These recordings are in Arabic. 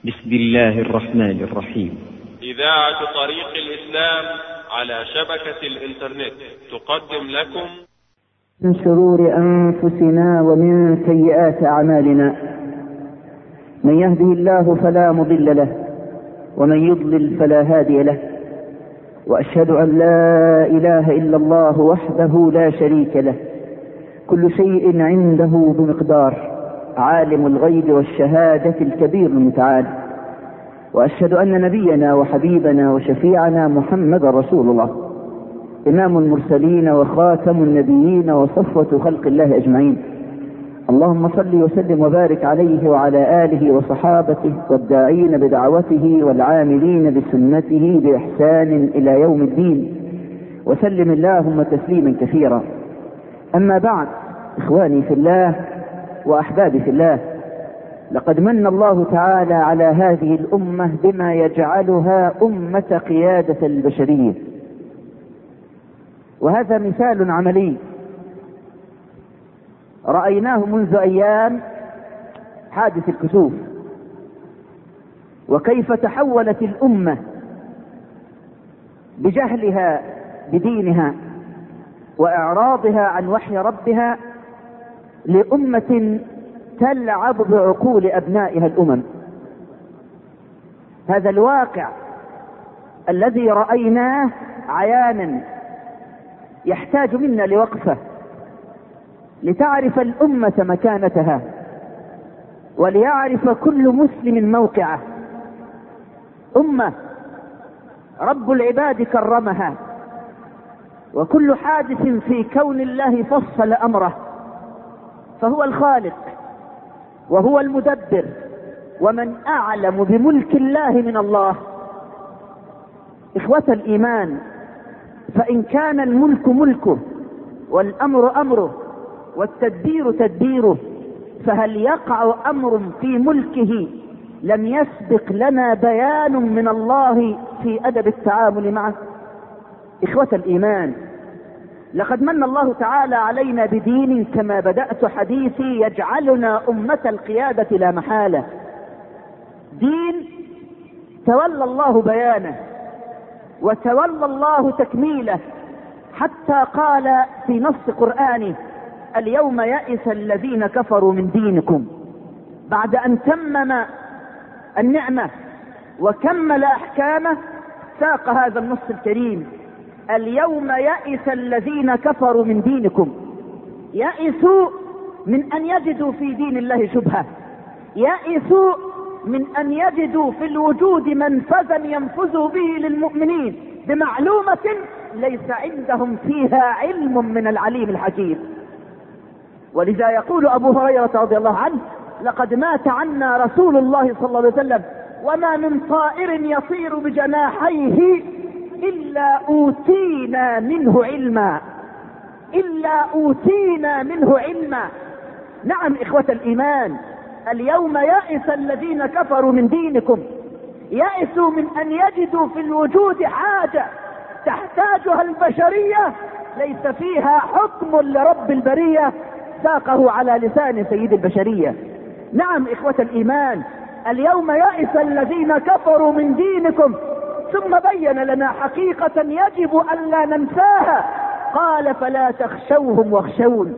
بسم الله الرحمن الرحيم. إذاعة طريق الإسلام على شبكة الإنترنت تقدم لكم من شرور أنفسنا ومن سيئات أعمالنا، من يهده الله فلا مضل له ومن يضلل فلا هادي له، وأشهد أن لا إله إلا الله وحده لا شريك له، كل شيء عنده بمقدار، عالم الغيب والشهادة الكبير المتعال. وأشهد أن نبينا وحبيبنا وشفيعنا محمد رسول الله، إمام المرسلين وخاتم النبيين وصفوة خلق الله أجمعين. اللهم صل وسلم وبارك عليه وعلى آله وصحابته والداعين بدعوته والعاملين بسنته بإحسان إلى يوم الدين، وسلم اللهم تسليما كثيرا. أما بعد، إخواني في الله وأحبابي في الله، لقد من الله تعالى على هذه الأمة بما يجعلها أمة قيادة البشرية، وهذا مثال عملي رأيناه منذ أيام حادث الكسوف، وكيف تحولت الأمة بجهلها بدينها وإعراضها عن وحي ربها لأمة تلعب بعقول أبنائها الأمم. هذا الواقع الذي رأيناه عيانا يحتاج منا لوقفة لتعرف الأمة مكانتها، وليعرف كل مسلم موقعه. أمة رب العباد كرمها، وكل حادث في كون الله فصل أمره، فهو الخالق وهو المدبر، ومن أعلم بملك الله من الله. إخوة الإيمان، فإن كان الملك ملكه والأمر أمره والتدبير تدبيره، فهل يقع أمر في ملكه لم يسبق لنا بيان من الله في أدب التعامل معه؟ إخوة الإيمان، لقد من الله تعالى علينا بدين كما بدأت حديثي يجعلنا أمة القيادة لا محالة. دين تولى الله بيانه وتولى الله تكميله، حتى قال في نص قرآنه: اليوم يئس الذين كفروا من دينكم. بعد أن تمم النعمة وكمل أحكامه ساق هذا النص الكريم: اليوم يئس الذين كفروا من دينكم. يئسوا من أن يجدوا في دين الله شبهة، يئسوا من أن يجدوا في الوجود منفذا ينفذوا به للمؤمنين بمعلومة ليس عندهم فيها علم من العليم الحكيم. ولذا يقول أبو هريرة رضي الله عنه: لقد مات عنا رسول الله صلى الله عليه وسلم وما من طائر يطير بجناحيه إلا أوتينا منه علما، إلا أوتينا منه علما. نعم إخوة الإيمان، اليوم يئس الذين كفروا من دينكم. يئسوا من أن يجدوا في الوجود حاجة تحتاجها البشرية ليس فيها حكم لرب البرية ساقه على لسان سيد البشرية. نعم إخوة الإيمان، اليوم يئس الذين كفروا من دينكم، ثم بين لنا حقيقة يجب أن لا ننساها. قال: فلا تخشوهم واخشون.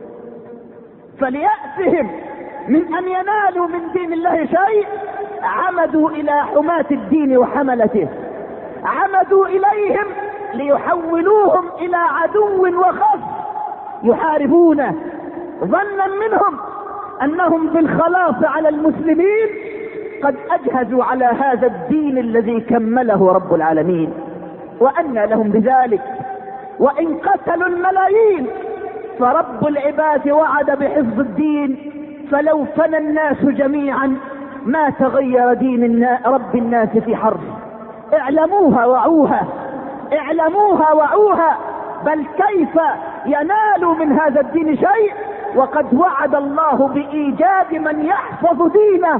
فليأسهم من أن ينالوا من دين الله شيء عمدوا إلى حماة الدين وحملته، عمدوا إليهم ليحولوهم إلى عدو وخص يحاربونه، ظنا منهم أنهم بالخلاص على المسلمين قد أجهزوا على هذا الدين الذي كمله رب العالمين. وأنى لهم بذلك، وإن قتلوا الملايين فرب العباد وعد بحفظ الدين، فلو فنى الناس جميعا ما تغير دين رب الناس في حرف. اعلموها وعوها، اعلموها وعوها. بل كيف ينالوا من هذا الدين شيء وقد وعد الله بإيجاد من يحفظ دينه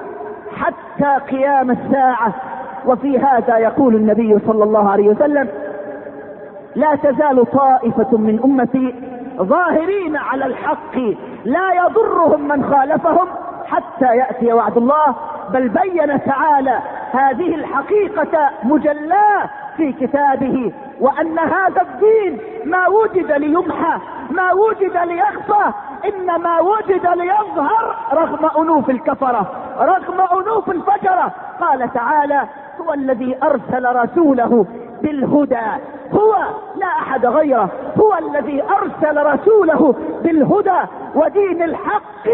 حتى قيام الساعة. وفي هذا يقول النبي صلى الله عليه وسلم: لا تزال طائفة من أمتي ظاهرين على الحق لا يضرهم من خالفهم حتى يأتي وعد الله. بل بين تعالى هذه الحقيقة مجلاة في كتابه، وأن هذا الدين ما وجد ليمحى، ما وجد ليخفى، إنما وجد ليظهر رغم أنوف الكفرة، رغم أنوف الفجرة. قال تعالى: هو الذي أرسل رسوله بالهدى، هو لا أحد غيره، هو الذي أرسل رسوله بالهدى ودين الحق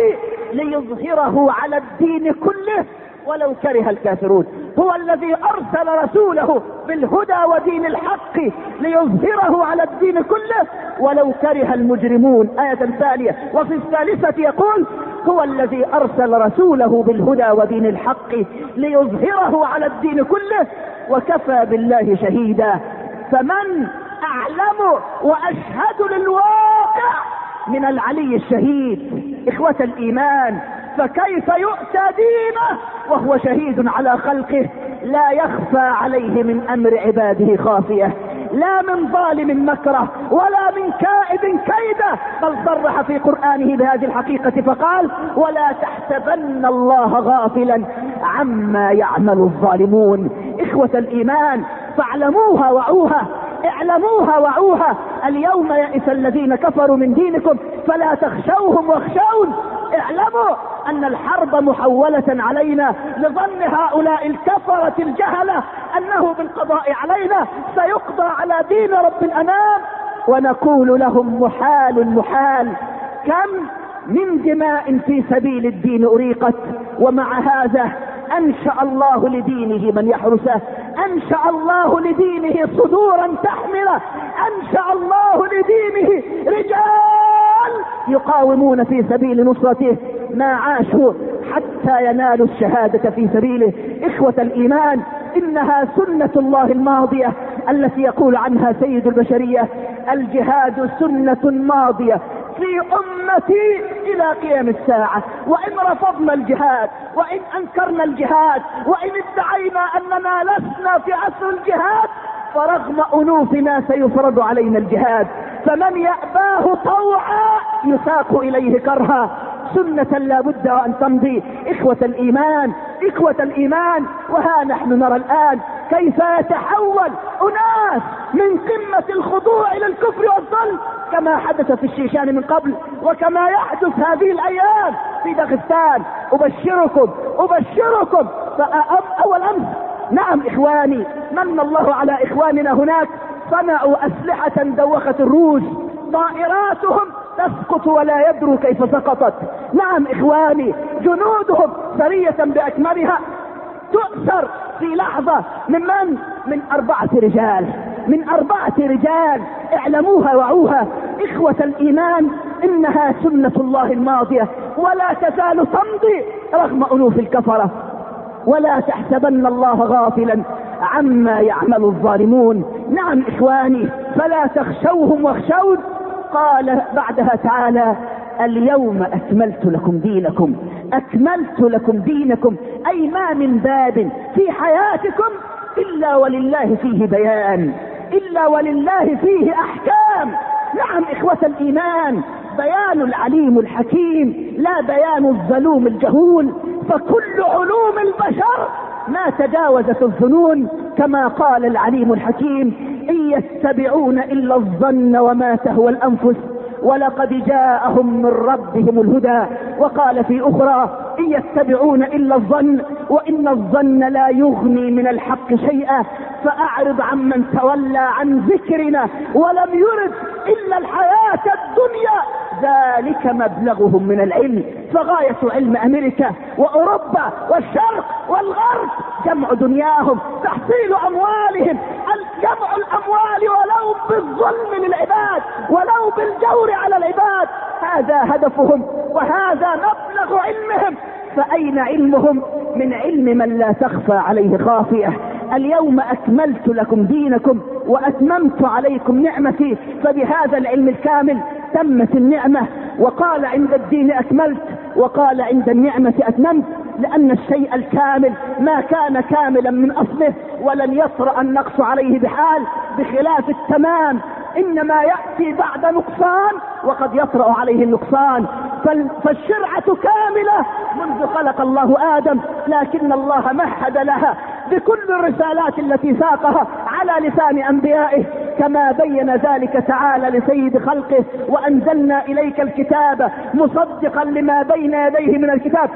ليظهره على الدين كله ولو كره الكافرون. هو الذي أرسل رسوله بالهدى ودين الحق ليظهره على الدين كله ولو كره المجرمون. آية ثانية. وفي الثالثة يقول: هو الذي أرسل رسوله بالهدى ودين الحق ليظهره على الدين كله وكفى بالله شهيدا. فمن أعلم وأشهد للواقع من العلي الشهيد؟ إخوة الإيمان، فكيف يؤتى دينه وهو شهيد على خلقه؟ لا يخفى عليه من أمر عباده خافية، لا من ظالم مكره ولا من كائد كيده، بل صرح في قرآنه بهذه الحقيقة فقال: ولا تحسبن الله غافلا عما يعمل الظالمون. إخوة الإيمان، فاعلموها وعوها، اعلموها وعوها. اليوم يئس الذين كفروا من دينكم فلا تخشوهم واخشون. اعلموا أن الحرب محولة علينا لظن هؤلاء الكفرة الجهلة أنه بالقضاء علينا سيقضى على دين رب الأنام، ونقول لهم: محال محال. كم من دماء في سبيل الدين أريقت، ومع هذا أنشأ الله لدينه من يحرسه، أنشأ الله لدينه صدورا تحمله، أنشأ الله لدينه رجال يقاومون في سبيل نصرته ما عاشوا حتى ينالوا الشهادة في سبيله. إخوة الإيمان، إنها سنة الله الماضية التي يقول عنها سيد البشرية: الجهاد سنة ماضية في أمتي إلى قيام الساعة، وإن رفضنا الجهاد، وإن أنكرنا الجهاد، وإن ادعينا أننا لسنا في عصر الجهاد، فرغم أنوفنا سيفرض علينا الجهاد. فمن يأباه طوعا يساق إليه كرها، سنة لا بد أن تمضي. إخوة الإيمان، إخوة الإيمان، وها نحن نرى الآن كيف يتحول أناس من قمة الخضوع إلى الكفر والظلم كما حدث في الشيشان من قبل، وكما يحدث هذه الأيام في داغستان. أبشركم فأول أمس، نعم إخواني، من الله على إخواننا هناك، صنعوا أسلحة دوخت الروس، طائراتهم تسقط ولا يدروا كيف سقطت. نعم إخواني، جنودهم سرية بأكملها تؤثر في لحظة من 4 رجال، من 4 رجال. اعلموها وعوها. إخوة الإيمان، إنها سنة الله الماضية ولا تزال تمضي رغم أنوف الكفرة. ولا تحسبن الله غافلا عما يعمل الظالمون. نعم إخواني، فلا تخشوهم واخشون. قال بعدها تعالى: اليوم أكملت لكم دينكم، أكملت لكم دينكم، أي ما من باب في حياتكم إلا ولله فيه بيان، إلا ولله فيه أحكام. نعم إخوة الإيمان، بيان العليم الحكيم لا بيان الظلوم الجهول. فكل علوم البشر ما تجاوزت الظنون، كما قال العليم الحكيم: إن يتبعون إلا الظن وما تهوى الأنفس ولقد جاءهم من ربهم الهدى. وقال في أخرى: إن يتبعون إلا الظن وإن الظن لا يغني من الحق شيئا فأعرض عمن تولى عن ذكرنا ولم يرد إلا الحياة الدنيا ذلك مبلغهم من العلم. فغاية علم أمريكا وأوروبا والشرق والغرب جمع دنياهم، تحصيل أموالهم، جمع الأموال ولو بالظلم للعباد، ولو بالجور على العباد. هذا هدفهم وهذا مبلغ علمهم. فأين علمهم من علم من لا تخفى عليه خافية؟ اليوم أكملت لكم دينكم وأتممت عليكم نعمتي. فبهذا العلم الكامل تمت النعمة. وقال عند الدين أكملت، وقال عند النعمة أتممت، لأن الشيء الكامل ما كان كاملا من أصله ولن يطرأ النقص عليه بحال، بخلاف التمام. إنما يأتي بعد نقصان وقد يطرأ عليه النقصان. فالشرعة كاملة منذ خلق الله آدم، لكن الله مهد لها بكل الرسالات التي ساقها على لسان أنبيائه، كما بين ذلك تعالى لسيد خلقه: وأنزلنا إليك الكتاب مصدقا لما بين يديه من الكتاب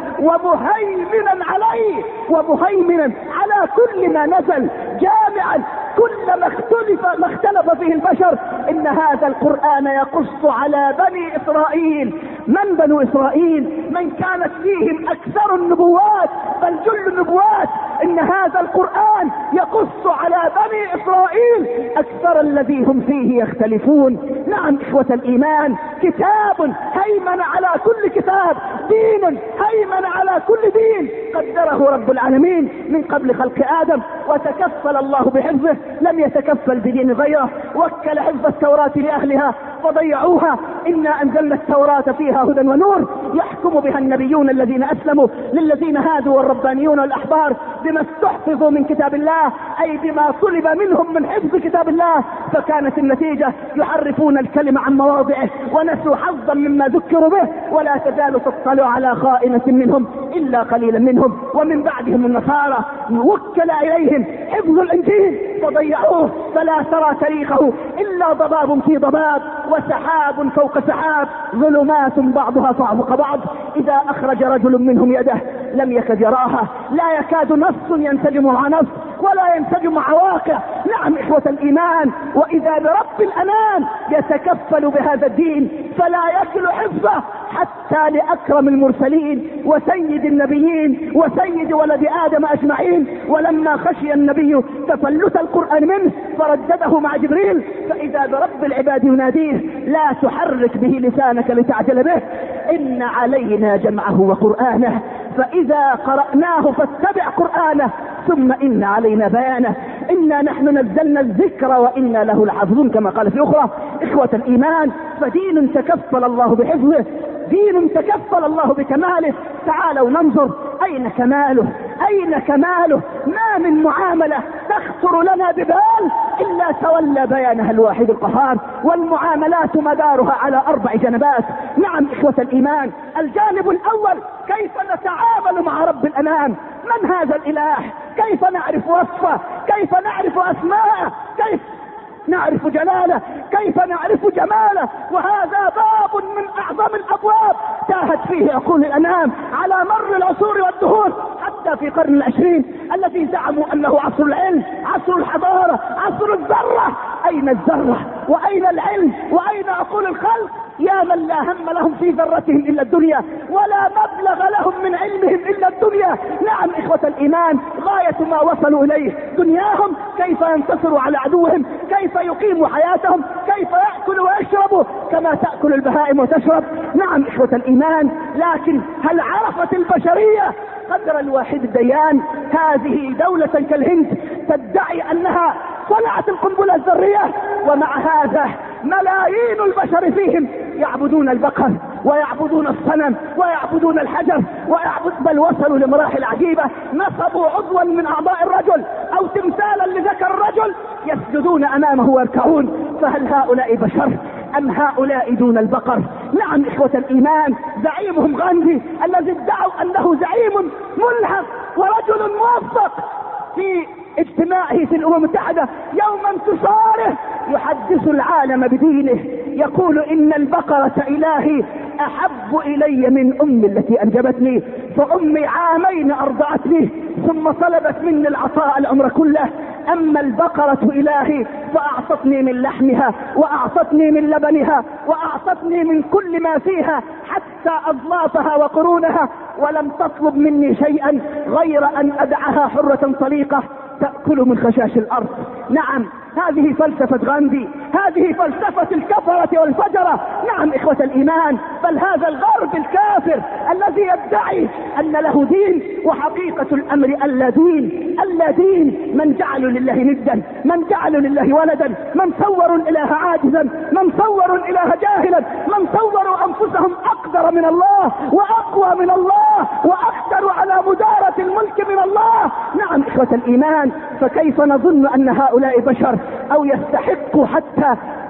ومهيمنا عليه، ومهيمنا على كل ما نزل، جامعا كل ما اختلف فيه البشر. إن هذا القرآن يقص على بني إسرائيل. من بنو إسرائيل؟ من كانت فيهم أكثر النبوات بل جل النبوات. إن هذا القرآن يقص على بني إسرائيل أكثر الذي هم فيه يختلفون. نعم إخوة الإيمان، كتاب هيمن على كل كتاب، دين هيمن على كل دين قدره رب العالمين من قبل خلق آدم، وتكفل الله بحفظه، لم يتكفل بدين غيره. وكل حفظ التوراة لأهلها فضيعوها. إنا أنزلنا التوراة فيها هدى ونور يحكم بها النبيون الذين أسلموا للذين هادوا والربانيون والأحبار بما استحفظوا من كتاب الله، أي بما طلب منهم من حفظ كتاب الله. فكانت النتيجة يحرفون الكلمة عن مواضعه ونسوا حظا مما ذكروا به، ولا تزال تطلع على خائنة منهم إلا قليلا منهم. ومن بعدهم النصارى وكل إليهم حفظ الإنجيل فضيعوه، فلا ترى تاريخه إلا ضباب في ضباب وسحاب فوق سحاب، ظلمات بعضها فوق بعض. إذا أخرج رجل منهم يده لم يكد يراها، لا يكاد نص ينسجم مع نص ولا ينسجم مع واقع. نعم إخوة الإيمان، وإذا برب الأنام يتكفل بهذا الدين فلا يكل حفظه حتى لأكرم المرسلين وسيد النبيين وسيد ولد آدم أجمعين. ولما خشي النبي تفلت القرآن منه فردده مع جبريل: فإذا برب العباد يناديه لا تحرك به لسانك لتعجل به، إن علينا جمعه وقرآنه، فإذا قرأناه فاتبع قرآنه ثم إن علينا بيانه، إنا نحن نزلنا الذكر وإنا له لحافظون، كما قال في أخرى. إخوة الإيمان، فدين تكفل الله بحفظه، دين تكفل الله بكماله. تعالوا ننظر أين كماله، أين كماله. ما من معاملة تخطر لنا ببال إلا تولى بيانها الواحد القهار، والمعاملات مدارها على 4 جنبات. نعم إخوة الإيمان، الجانب الأول: كيف نتعامل مع رب الأنام؟ من هذا الإله؟ كيف نعرف وصفه؟ كيف نعرف أسماءه؟ كيف نعرف جلاله؟ كيف نعرف جماله؟ وهذا باب من أعظم الأبواب تاهت فيه عقول الأنام على مر العصور والدهور، حتى في قرن 20 الذي زعموا أنه عصر العلم، عصر الحضارة، عصر الذرة. أين الذرة؟ وأين العلم؟ وأين عقول الخلق؟ يا من لا هم لهم في ذرتهم إلا الدنيا، ولا مبلغ لهم من علمهم إلا الدنيا. نعم إخوة الإيمان، غاية ما وصلوا إليه دنياهم، كيف ينتصروا على عدوهم، كيف يقيموا حياتهم، كيف يأكلوا ويشربوا كما تأكل البهائم وتشرب. نعم إخوة الإيمان، لكن هل عرفت البشرية قدر الواحد الديان؟ هذه دولة كالهند تدعي أنها صنعت القنبلة الذرية، ومع هذا ملايين البشر فيهم يعبدون البقر ويعبدون الصنم ويعبدون الحجر بل وصلوا لمراحل عجيبة. نصبوا عضوا من أعضاء الرجل أو تمثالا لذكر الرجل يسجدون أمامه ويركعون. فهل هؤلاء بشر أم هؤلاء دون البقر؟ نعم إخوة الإيمان، زعيمهم غاندي الذي ادعوا أنه زعيم ملهم ورجل موفق، في اجتماعه في الأمم المتحدة يوم انتصاره يحدث العالم بدينه، يقول: إن البقرة إلهي أحب إلي من أمي التي أنجبتني، فأمي عامين أرضعتني ثم طلبت مني العطاء العمر كله، أما البقرة إلهي فأعطتني من لحمها وأعطتني من لبنها وأعطتني من كل ما فيها حتى أضلافها وقرونها، ولم تطلب مني شيئا غير أن أدعها حرة طليقة تأكل من خشاش الأرض. نعم، هذه فلسفة غاندي، هذه فلسفة الكفرة والفجرة. نعم إخوة الإيمان، بل هذا الغرب الكافر الذي يدعي أن له دين، وحقيقة الأمر ألا دين، ألا دين. من جعلوا لله ندا، من جعلوا لله ولدا، من صوروا الإله عاجزا، من صوروا الإله جاهلا، من صوروا أنفسهم أقدر من الله وأقوى من الله وأقدر على مدارة الملك من الله. نعم إخوة الإيمان، فكيف نظن أن هؤلاء بشر أو يستحقوا حتى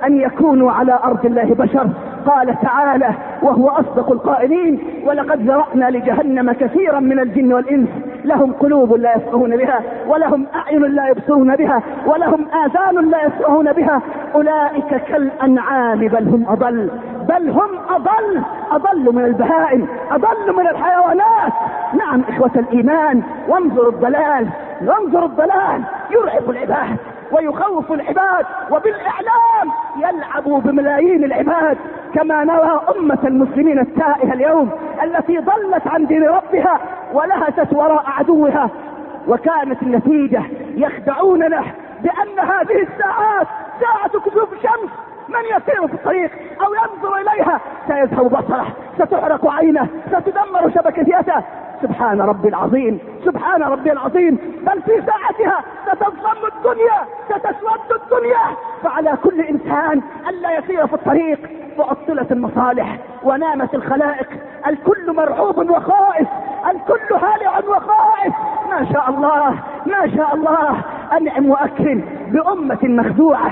أن يكونوا على أرض الله بشر. قال تعالى وهو أصدق القائلين: ولقد ذرأنا لجهنم كثيرا من الجن والإنس لهم قلوب لا يفقهون بها ولهم أعين لا يبصرون بها ولهم آذان لا يسمعون بها أولئك كالأنعام بل هم أضل أضل من البهائم، أضل من الحيوانات. نعم إخوة الإيمان، وانظر الضلال يرعب العباد ويخوف العباد، وبالإعلام يلعب بملايين العباد، كما نرى أمة المسلمين التائهة اليوم التي ضلت عن دين ربها ولهست وراء عدوها. وكانت النتيجة يخدعوننا بأن هذه الساعات ساعة كسوف الشمس، من يسير في الطريق أو ينظر إليها سيذهب بصره، ستحرق عينه، ستدمر شبكته. سبحان ربي العظيم، سبحان ربي العظيم. بل في ساعتها ستظلم الدنيا، ستسود الدنيا. فعلى كل إنسان ألا يسير في الطريق. فعطلت المصالح ونامت الخلائق، الكل مرعوب وخائف، الكل هالع وخائف. ما شاء الله ما شاء الله، أنعم وأكرم بأمة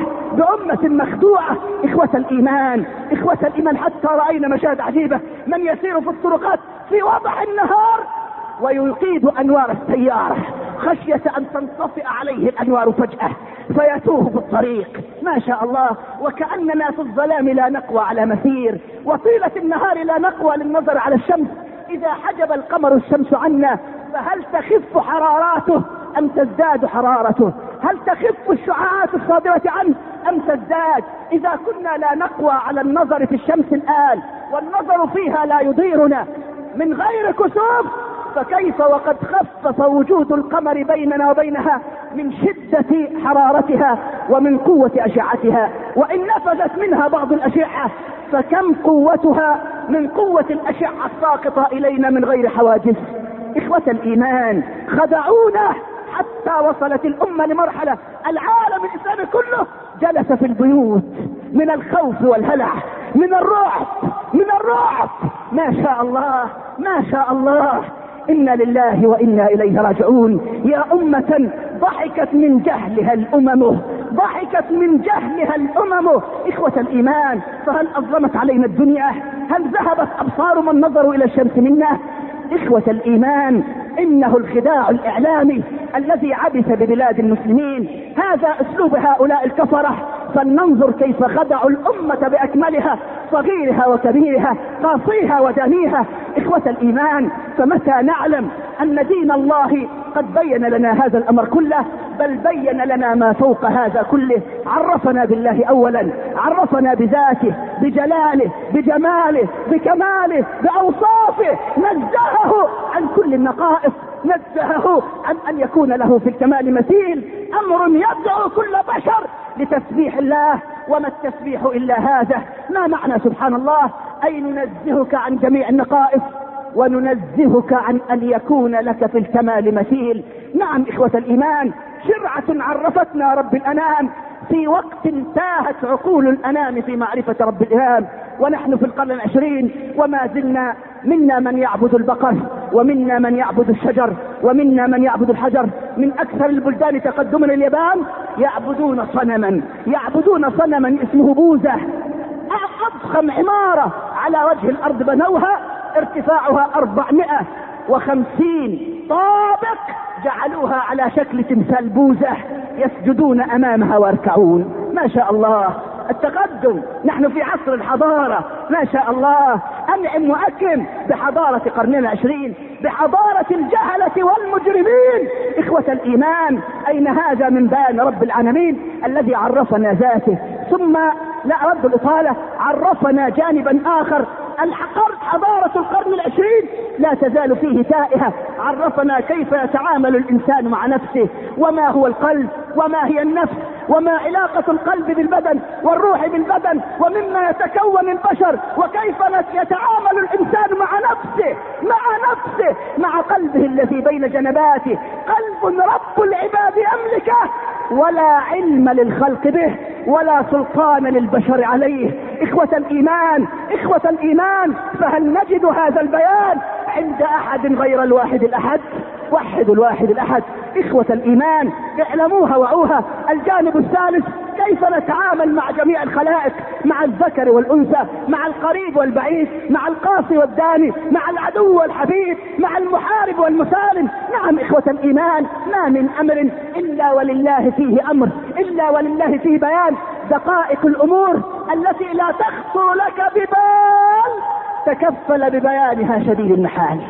مخدوعة. إخوة الإيمان حتى رأينا مشاهد عجيبة، من يسير في الطرقات في وضح النهار ويقيد أنوار السيارة خشية أن تنطفئ عليه الأنوار فجأة فيتوه في الطريق. ما شاء الله. وكأننا في الظلام لا نقوى على مسير، وطيلة النهار لا نقوى للنظر على الشمس. إذا حجب القمر الشمس عنا فهل تخف حراراته أم تزداد حرارته؟ هل تخف الشعاعات الصادرة عنه أم تزداد؟ إذا كنا لا نقوى على النظر في الشمس الآن والنظر فيها لا يضيرنا من غير كسوف، فكيف وقد خفف وجود القمر بيننا وبينها من شدة حرارتها ومن قوة أشعتها؟ وإن نفذت منها بعض الأشعة فكم قوتها من قوة الأشعة الساقطة إلينا من غير حواجز. إخوة الإيمان خدعونا حتى وصلت الأمة لمرحلة العالم الإسلامي كله جلس في البيوت من الخوف والهلع، من الرعب. ما شاء الله. إنا لله وإنا إليه راجعون. يا أمة ضحكت من جهلها الأمم. إخوة الإيمان، فهل أظلمت علينا الدنيا؟ هل ذهبت أبصار من نظروا إلى الشمس منا؟ إخوة الإيمان، إنه الخداع الإعلامي الذي عبث ببلاد المسلمين. هذا أسلوب هؤلاء الكفرة. فلننظر كيف خدعوا الأمة بأكملها، صغيرها وكبيرها، قاصيها ودانيها. إخوة الإيمان، فمتى نعلم أن دين الله قد بين لنا هذا الأمر كله، بل بين لنا ما فوق هذا كله. عرفنا بالله أولا، عرفنا بذاته، بجلاله، بجماله، بكماله، بأوصافه، نزهه عن كل النقائص، نزهه عن أن يكون له في الكمال مثيل. أمر يدعو كل بشر لتسبيح الله، وما التسبيح إلا هذا. ما معنى سبحان الله؟ أي ننزهك عن جميع النقائص وننزهك عن أن يكون لك في الكمال مثيل. نعم إخوة الإيمان، شرعة عرفتنا رب الأنام في وقت تاهت عقول الأنام في معرفة رب الإنام، ونحن في القرن العشرين وما زلنا منا من يعبد البقر، ومنا من يعبد الشجر، ومنا من يعبد الحجر. من أكثر البلدان تقدما اليابان يعبدون صنما اسمه بوزة، أضخم عمارة على وجه الأرض بنوها، ارتفاعها 450 طابق، جعلوها على شكل تمثال بوزة، يسجدون أمامها ويركعون. ما شاء الله التقدم، نحن في عصر الحضارة. ما شاء الله. أنعم وأكرم بحضارة قرننا العشرين، بحضارة الجهلة والمجرمين. إخوة الإيمان، أين هذا من بيان رب العالمين الذي عرفنا ذاته؟ ثم لا رد الإطالة، عرفنا جانبا آخر. حضارة القرن العشرين لا تزال فيه تائهة. عرفنا كيف يتعامل الإنسان مع نفسه، وما هو القلب، وما هي النفس، وما علاقة القلب بالبدن والروح بالبدن، ومما يتكون البشر، وكيف يتعامل الإنسان مع نفسه مع قلبه الذي بين جنباته. قلب رب العباد أملكه، ولا علم للخلق به، ولا سلطان للبشر عليه. إخوة الإيمان، فهل نجد هذا البيان عند أحد غير الواحد الأحد؟ وحدوا الواحد الأحد. إخوة الإيمان اعلموها وعوها. الجانب الثالث كيف نتعامل مع جميع الخلائق، مع الذكر والأنثى، مع القريب والبعيد، مع القاصي والداني، مع العدو والحبيب، مع المحارب والمسالم. نعم إخوة الإيمان، ما من أمر إلا ولله فيه أمر، إلا ولله فيه بيان. دقائق الأمور التي لا تخطر لك ببال تكفل ببيانها شديد المحال.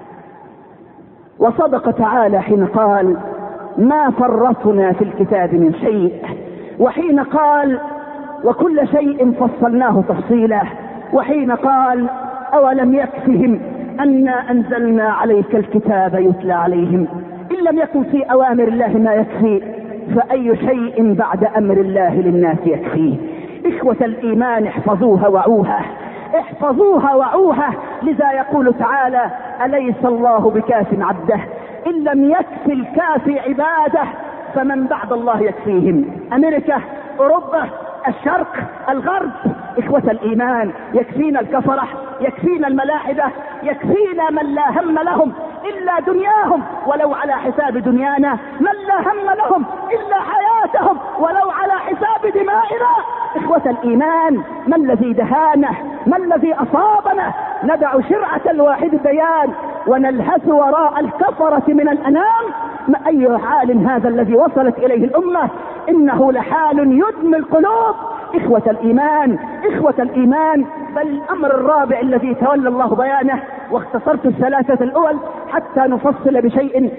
وصدق تعالى حين قال ما فرطنا في الكتاب من شيء، وحين قال وكل شيء فصلناه تفصيلا، وحين قال أولم يكفهم أنا أنزلنا عليك الكتاب يتلى عليهم. إن لم يكن في أوامر الله ما يكفي فأي شيء بعد أمر الله للناس يكفيه. إخوة الإيمان احفظوها وعوها، احفظوها وعوها. لذا يقول تعالى أليس الله بكاف عبده إن لم يكفي الكافي عباده فمن بعد الله يكفيهم. أمريكا، أوروبا، الشرق، الغرب، إخوة الإيمان يكفينا الكفرة، يكفينا الملاحدة، يكفينا من لا هم لهم إلا دنياهم ولو على حساب دنيانا، من لا هم لهم إلا حياتهم ولو على حساب دمائنا. إخوة الإيمان ما الذي دهانه؟ ما الذي أصابنا؟ ندع شرعة الواحد الديان ونلهث وراء الكفرة من الأنام. ما أي حال هذا الذي وصلت إليه الأمة؟ إنه لحال يدمي القلوب. إخوة الإيمان، إخوة الإيمان، بل الأمر الرابع الذي تولى الله بيانه، واختصرت الثلاثة الأول حتى نفصل بشيء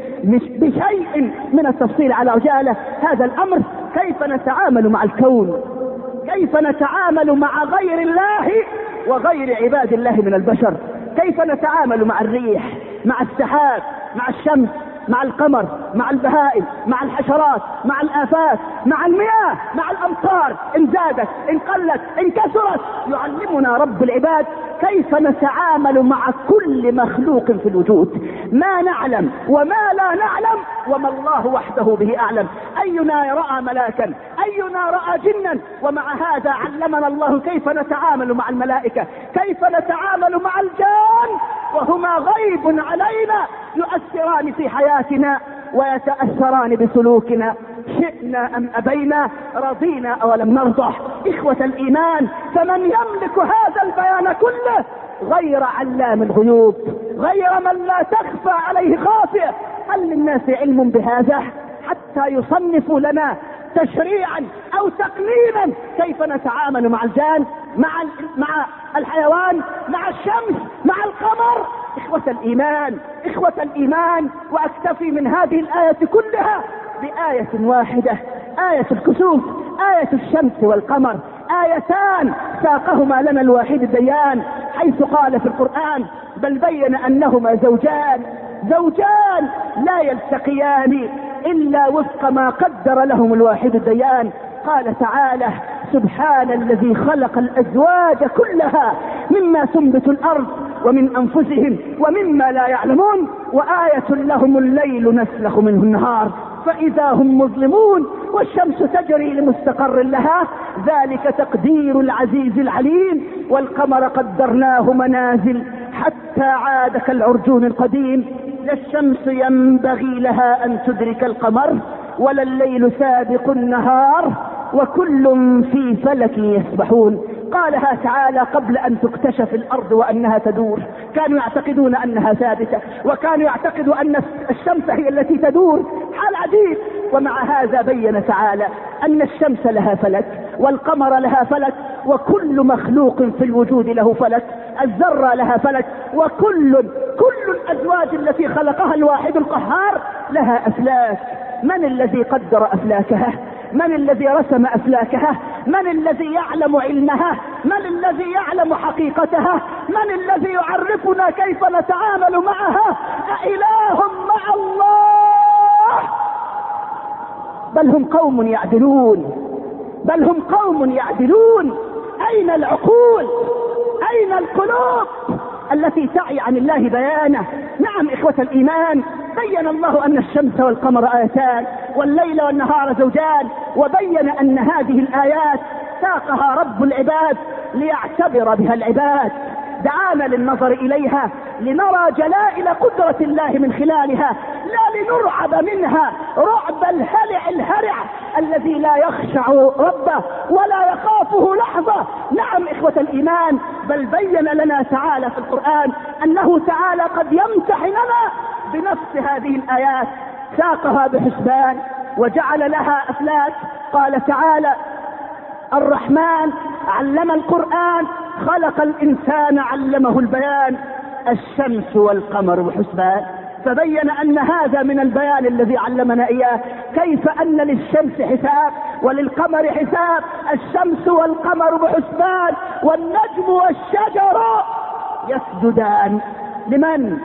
من التفصيل على عجالة. هذا الأمر كيف نتعامل مع الكون، كيف نتعامل مع غير الله وغير عباد الله من البشر، كيف نتعامل مع الريح، مع السحاب، مع الشمس، مع القمر، مع البهائم، مع الحشرات، مع الآفات، مع المياه، مع الأمطار، إن زادت إن قلت إن كثرت. يعلمنا رب العباد كيف نتعامل مع كل مخلوق في الوجود، ما نعلم وما لا نعلم وما الله وحده به أعلم. أينا رأى ملاكا، أينا رأى جنا، ومع هذا علمنا الله كيف نتعامل مع الملائكة، كيف نتعامل مع الجان وهما غيب علينا، يؤثران في حياتنا ويتأثران بسلوكنا، شئنا أم أبينا، رضينا أو لم نرضى. إخوة الإيمان، فمن يملك هذا البيان كله غير علام الغيوب، غير من لا تخفى عليه خافية؟ هل للناس علم بهذا حتى يصنفوا لنا تشريعا أو تقنينا كيف نتعامل مع الجان، مع الحيوان، مع الشمس، مع القمر؟ إخوة الإيمان، إخوة الإيمان، وأكتفي من هذه الآية كلها بآية واحدة، آية الكسوف، آية الشمس والقمر، آيتان ساقهما لنا الواحد الديان، حيث قال في القرآن بل بين أنهما زوجان لا يلتقيان إلا وفق ما قدر لهم الواحد الديان. قال تعالى سبحان الذي خلق الأزواج كلها مما تنبت الأرض ومن أنفسهم ومما لا يعلمون وآية لهم الليل نسلخ منه النهار فإذا هم مظلمون والشمس تجري لمستقر لها ذلك تقدير العزيز العليم والقمر قدرناه منازل حتى عاد كالعرجون القديم لا الشمس ينبغي لها أن تدرك القمر ولا الليل سابق النهار وكل في فلك يسبحون. قالها تعالى قبل أن تكتشف الأرض وأنها تدور، كانوا يعتقدون أنها ثابتة وكانوا يعتقدوا أن الشمس هي التي تدور، حال عجيب. ومع هذا بين تعالى أن الشمس لها فلك والقمر لها فلك وكل مخلوق في الوجود له فلك، الذرة لها فلك، وكل الأزواج التي خلقها الواحد القهار لها أفلاك. من الذي قدر أفلاكها؟ من الذي رسم أفلاكها؟ من الذي يعلم علمها؟ من الذي يعلم حقيقتها؟ من الذي يعرفنا كيف نتعامل معها؟ أإله مع الله؟ بل هم قوم يعدلون. أين العقول؟ أين القلوب التي تعي عن الله بيانه؟ نعم إخوة الإيمان، بين الله أن الشمس والقمر آيتان والليل والنهار زوجان، وبين أن هذه الآيات ساقها رب العباد ليعتبر بها العباد، دعانا للنظر إليها لنرى جلائل قدرة الله من خلالها، لا لنرعب منها رعب الهرع الذي لا يخشع ربه ولا يخافه لحظة. نعم إخوة الإيمان، بل بين لنا تعالى في القرآن أنه تعالى قد يمتحننا بنفس هذه الآيات، ساقها بحسبان وجعل لها أفلات. قال تعالى: الرحمن علم القرآن خلق الإنسان علمه البيان، الشمس والقمر بحسبان. فبين أن هذا من البيان الذي علمنا إياه، كيف أن للشمس حساب وللقمر حساب، الشمس والقمر بحسبان، والنجم والشجر يسجدان لمن؟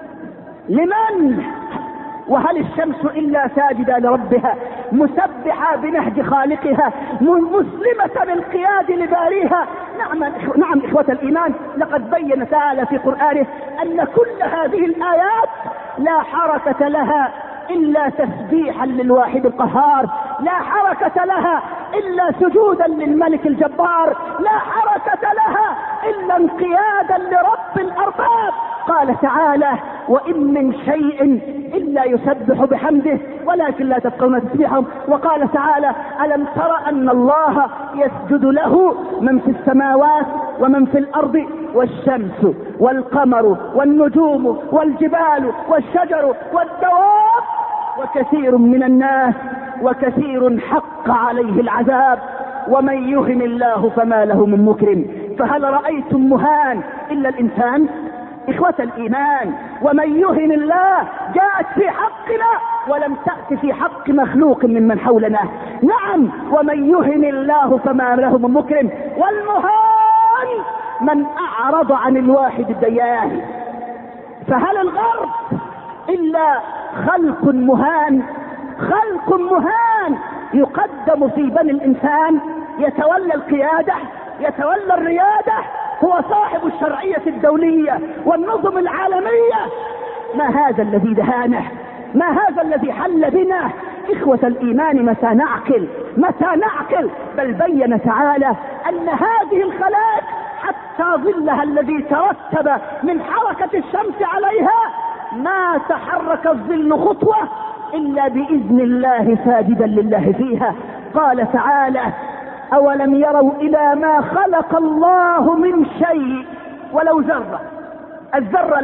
وهل الشمس إلا ساجدة لربها، مسبحة بنهج خالقها، مسلمة بالقياد لباريها؟ نعم إخوة الإيمان، لقد بين تعالى في قرآنه أن كل هذه الآيات لا حركة لها إلا تسبيحا للواحد القهار، لا حركة لها إلا سجودا للملك الجبار، لا حركة لها إلا انقيادا لرب الأرباب. قال تعالى: وإن من شيء إلا يسبح بحمده ولكن لا تفقهون تسبيحهم. وقال تعالى: ألم تر أن الله يسجد له من في السماوات ومن في الأرض والشمس والقمر والنجوم والجبال والشجر والدواب وكثير من الناس وكثير حق عليه العذاب ومن يهن الله فما له من مكرم. فهل رأيتم مهان إلا الإنسان؟ إخوة الإيمان، ومن يهن الله جاءت في حقنا ولم تأت في حق مخلوق ممن حولنا. نعم، ومن يهن الله فما له من مكرم. والمهان من أعرض عن الواحد الديان. فهل الغرب إلا خلق مهان؟ خلق مهان يقدم في بني الإنسان، يتولى القيادة، يتولى الريادة، هو صاحب الشرعية الدولية والنظم العالمية. ما هذا الذي دهانه؟ ما هذا الذي حل بنا؟ إخوة الإيمان، متى نعقل؟ بل بين تعالى أن هذه الخلائق حتى ظلها الذي ترتب من حركة الشمس عليها ما تحرك الظل خطوة إلا بإذن الله ساجدا لله فيها. قال تعالى: أولم يروا إلى ما خلق الله من شيء ولو ذرة. الذرة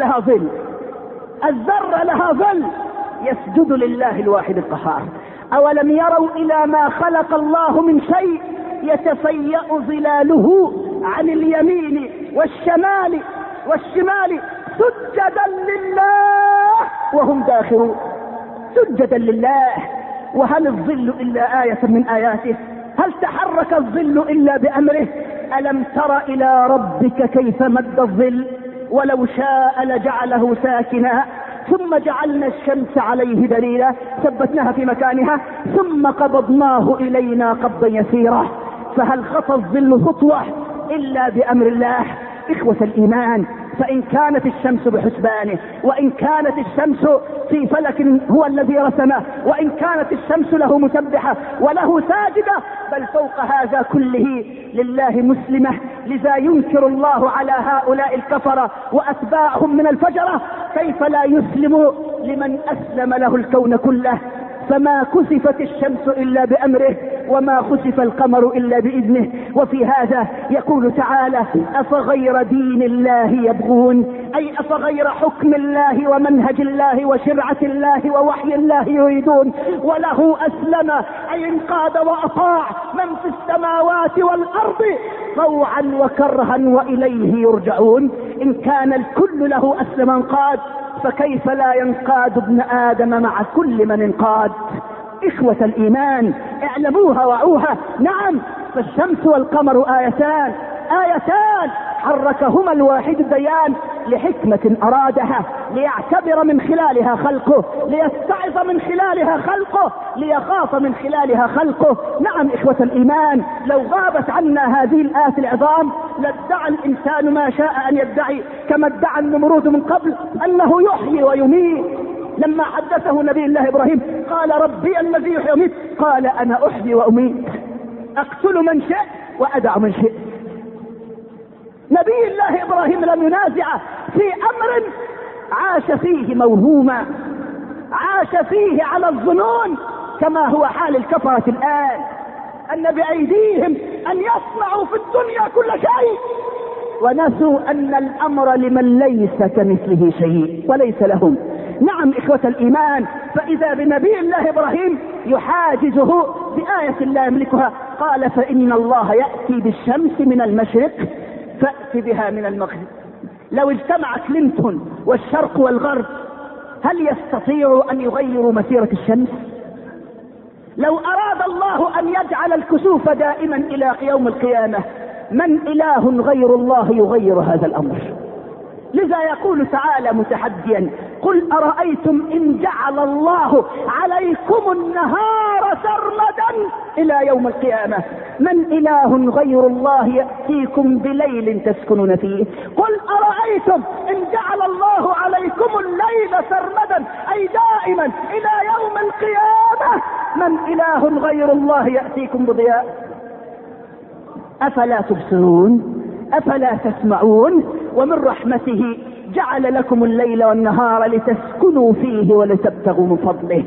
لها ظل يسجد لله الواحد القهار. أولم يروا إلى ما خلق الله من شيء يتفيأ ظلاله عن اليمين والشمال سجدا لله وهم داخرون. سجدا لله. وهل الظل إلا آية من آياته؟ هل تحرك الظل إلا بأمره؟ ألم تر إلى ربك كيف مد الظل ولو شاء لجعله ساكنا ثم جعلنا الشمس عليه دليلا ثبتناها في مكانها ثم قبضناه إلينا قبضا يسيرا. فهل خطى الظل خطوة إلا بأمر الله؟ إخوة الإيمان، فإن كانت الشمس بحسبانه، وإن كانت الشمس في فلك هو الذي رسمه، وإن كانت الشمس له مسبحة وله ساجدة، بل فوق هذا كله لله مسلمة. لذا ينكر الله على هؤلاء الكفرة وأتباعهم من الفجرة كيف لا يسلم لمن أسلم له الكون كله. فما كسفت الشمس إلا بأمره وما خسف القمر إلا بإذنه. وفي هذا يقول تعالى: أفغير دين الله يبغون، أي أفغير حكم الله ومنهج الله وشرعة الله ووحي الله يريدون، وله أسلم أي انقاد وأطاع من في السماوات والأرض طوعا وكرها وإليه يرجعون. إن كان الكل له أسلم انقاد، فكيف لا ينقاد ابن آدم مع كل من انقاد؟ إخوة الإيمان، اعلموها وعوها. نعم، فالشمس والقمر آيتان حركهما الواحد الديان لحكمة أرادها، ليعتبر من خلالها خلقه، ليستعظ من خلالها خلقه، ليخاف من خلالها خلقه. نعم إخوة الإيمان، لو غابت عنا هذه الآيات العظام لادعى الإنسان ما شاء أن يدعي، كما ادعى النمرود من قبل أنه يحيي ويميت. لما حدثه نبي الله إبراهيم قال: ربي الذي يحيي ويميت، قال: أنا أحيي وأميت، أقتل من شئت وأدع من شئت. نبي الله إبراهيم لم ينازع في أمر عاش فيه موهوما، عاش فيه على الظنون، كما هو حال الكفرة الآن، أن بأيديهم أن يصنعوا في الدنيا كل شيء، ونسوا أن الأمر لمن ليس كمثله شيء وليس لهم. نعم إخوة الإيمان، فإذا بنبي الله إبراهيم يحاجزه بآية لا يملكها، قال فإن الله يأتي بالشمس من المشرق فأتي بها من المغرب. لو اجتمع كلينتون والشرق والغرب هل يستطيعوا أن يغيروا مسيرة الشمس؟ لو أراد الله أن يجعل الكسوف دائما إلى يوم القيامة، من إله غير الله يغير هذا الأمر؟ لذا يقول تعالى متحديا: قل أرأيتم إن جعل الله عليكم النهار سرمدا إلى يوم القيامة، من إله غير الله يأتيكم بليل تسكنون فيه؟ قل أرأيتم إن جعل الله عليكم الليل سرمدا أي دائما إلى يوم القيامة، من إله غير الله يأتيكم بضياء؟ أفلا تبصرون؟ أفلا تسمعون؟ ومن رحمته جعل لكم الليل والنهار لتسكنوا فيه ولتبتغوا من فضله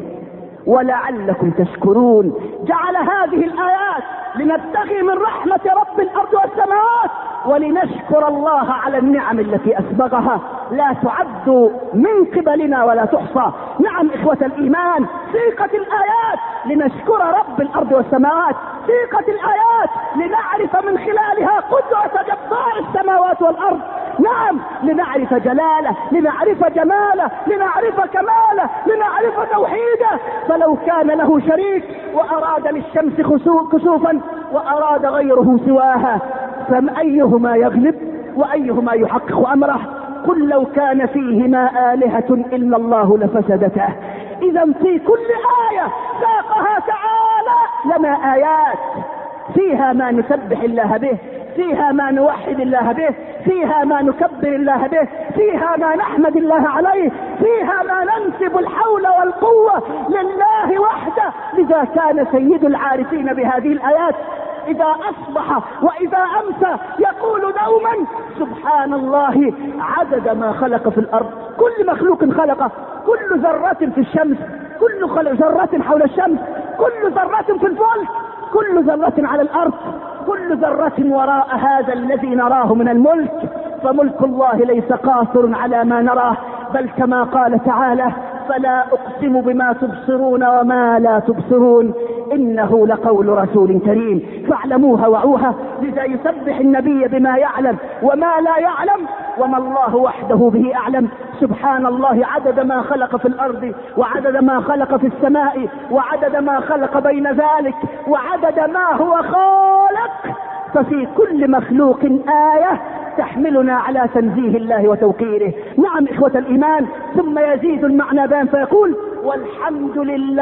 ولعلكم تشكرون. جعل هذه الآيات لنبتغي من رحمة رب الأرض والسماوات ولنشكر الله على النعم التي أسبغها لا تعد من قبلنا ولا تحصى. نعم إخوة الإيمان، سيقت الآيات لنشكر رب الأرض والسماوات، سيقت الآيات لنعرف من خلالها قدرة جبار السماوات والأرض. نعم، لنعرف جلاله، لنعرف جماله، لنعرف كماله، لنعرف توحيده. فلو كان له شريك وأراد للشمس كسوفا وأراد غيره سواها، فأيهما يغلب وأيهما يحقق أمره؟ قل لو كان فيهما آلهة إلا الله لفسدتا. إذا في كل آية ساقها تعالى لنا آيات فيها ما نسبح الله به، فيها ما نوحد الله به، فيها ما نكبر الله به، فيها ما نحمد الله عليه، فيها ما ننسب الحول والقوة لله وحده. لذا كان سيد العارفين بهذه الآيات إذا أصبح وإذا أمسى يقول دوما: سبحان الله عدد ما خلق في الأرض، كل مخلوق خلقه، كل ذرة في الشمس، كل ذرة حول الشمس، كل ذرة في الفلك، كل ذرة على الأرض، كل ذرة وراء هذا الذي نراه من الملك. فملك الله ليس قاصر على ما نراه، بل كما قال تعالى: فلا أقسم بما تبصرون وما لا تبصرون إنه لقول رسول كريم. فاعلموها وعوها. لذا يسبح النبي بما يعلم وما لا يعلم، وما الله وحده به أعلم. سبحان الله عدد ما خلق في الأرض، وعدد ما خلق في السماء، وعدد ما خلق بين ذلك، وعدد ما هو خالق. ففي كل مخلوق آية تحملنا على تنزيه الله وتوقيره. نعم إخوة الإيمان، ثم يزيد المعنى بان فيقول: والحمد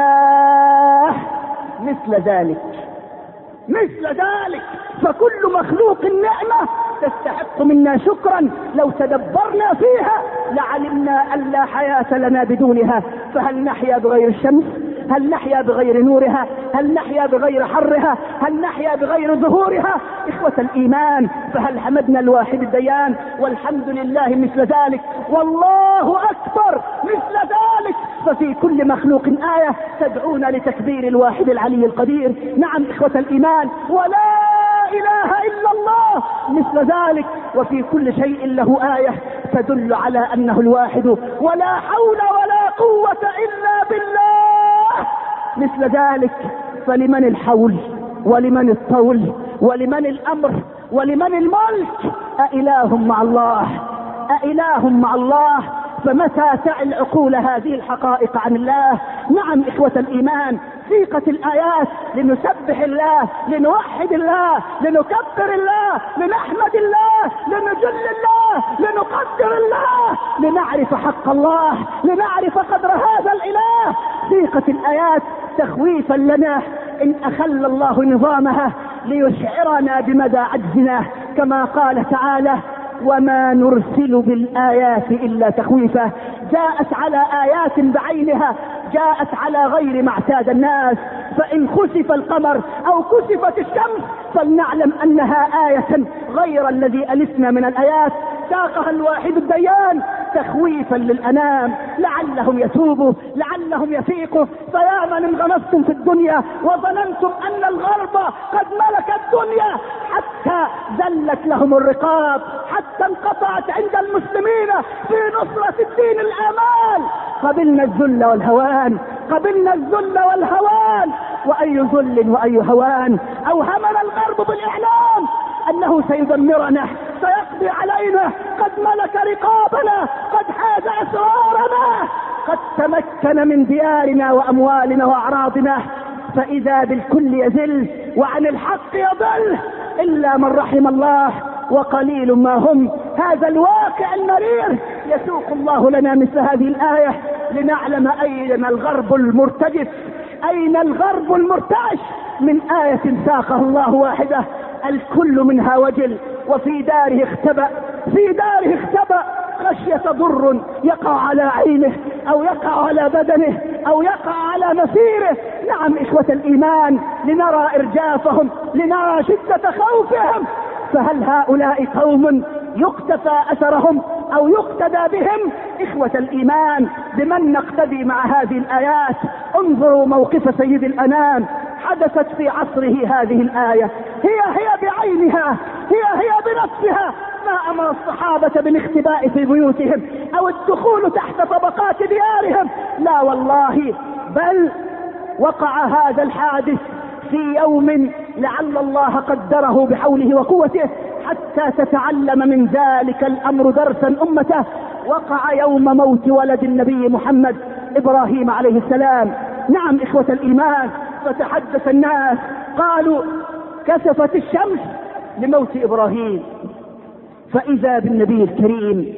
لله مثل ذلك، مثل ذلك. فكل مخلوق نعمة تستحق منا شكرا. لو تدبرنا فيها لعلمنا أن لا حياة لنا بدونها. فهل نحيا بغير الشمس؟ هل نحيا بغير نورها؟ هل نحيا بغير حرها؟ هل نحيا بغير ظهورها؟ إخوة الإيمان، فهل حمدنا الواحد الديان؟ والحمد لله مثل ذلك، والله أكبر مثل ذلك. ففي كل مخلوق آية تدعونا لتكبير الواحد العلي القدير. نعم إخوة الإيمان، ولا إله إلا الله مثل ذلك. وفي كل شيء له آية تدل على أنه الواحد. ولا حول ولا قوة إلا بالله مثل ذلك. فلمن الحول ولمن الطول ولمن الأمر ولمن الملك؟ أإله مع الله؟ أإله مع الله؟ فمتى تعي العقول هذه الحقائق عن الله؟ نعم إخوة الإيمان، سيقت الآيات لنسبح الله، لنوحد الله، لنكبر الله، لنحمد الله، لنجل الله، لنقدر الله، لنعرف حق الله، لنعرف قدر هذا الإله. سيقت الآيات تخويفا لنا إن أخل الله نظامها ليشعرنا بمدى عجزنا، كما قال تعالى: وما نرسل بالآيات إلا تخويفا. جاءت على آيات بعينها، جاءت على غير ما اعتاد الناس. فإن خسف القمر أو كسفت الشمس فلنعلم أنها آية غير الذي ألفنا من الآيات ساقها الواحد الديان تخويفا للأنام لعلهم يتوبوا لعلهم يفيقوا. فيا من انغمستم في الدنيا وظننتم أن الغرب قد ملك الدنيا حتى ذلت لهم الرقاب، حتى انقطعت عند المسلمين في نصرة الدين الآمال، قبلنا الذل والهوان، قبلنا الذل والهوان، وأي ذل وأي هوان. أوهمنا الغرب بالإعلام أنه سيدمرنا سيقضي علينا، قد ملك رقابنا، قد حاز أسرارنا، قد تمكن من ديارنا وأموالنا وأعراضنا، فإذا بالكل يذل وعن الحق يضل إلا من رحم الله وقليل ما هم. هذا الواقع المرير يسوق الله لنا مثل هذه الآية لنعلم أين الغرب المرتجف، أين الغرب المرتعش من آية ساقها الله واحدة الكل منها وجل، وفي داره اختبأ، في داره اختبأ خشية ضر يقع على عينه أو يقع على بدنه أو يقع على مسيره. نعم إخوة الإيمان، لنرى إرجافهم، لنرى شدة خوفهم. فهل هؤلاء قوم يقتفى أثرهم أو يقتدى بهم؟ إخوة الإيمان، بمن نقتدي مع هذه الآيات؟ انظروا موقف سيد الأنام، حدثت في عصره هذه الآية، هي بعينها، هي بنفسها. ما أمر الصحابة بالاختباء في بيوتهم أو الدخول تحت طبقات ديارهم، لا والله، بل وقع هذا الحادث في يوم لعل الله قدره بحوله وقوته حتى تتعلم من ذلك الأمر درسا أمته. وقع يوم موت ولد النبي محمد إبراهيم عليه السلام. نعم إخوة الإيمان، فتحدث الناس قالوا كسفت الشمس لموت إبراهيم، فإذا بالنبي الكريم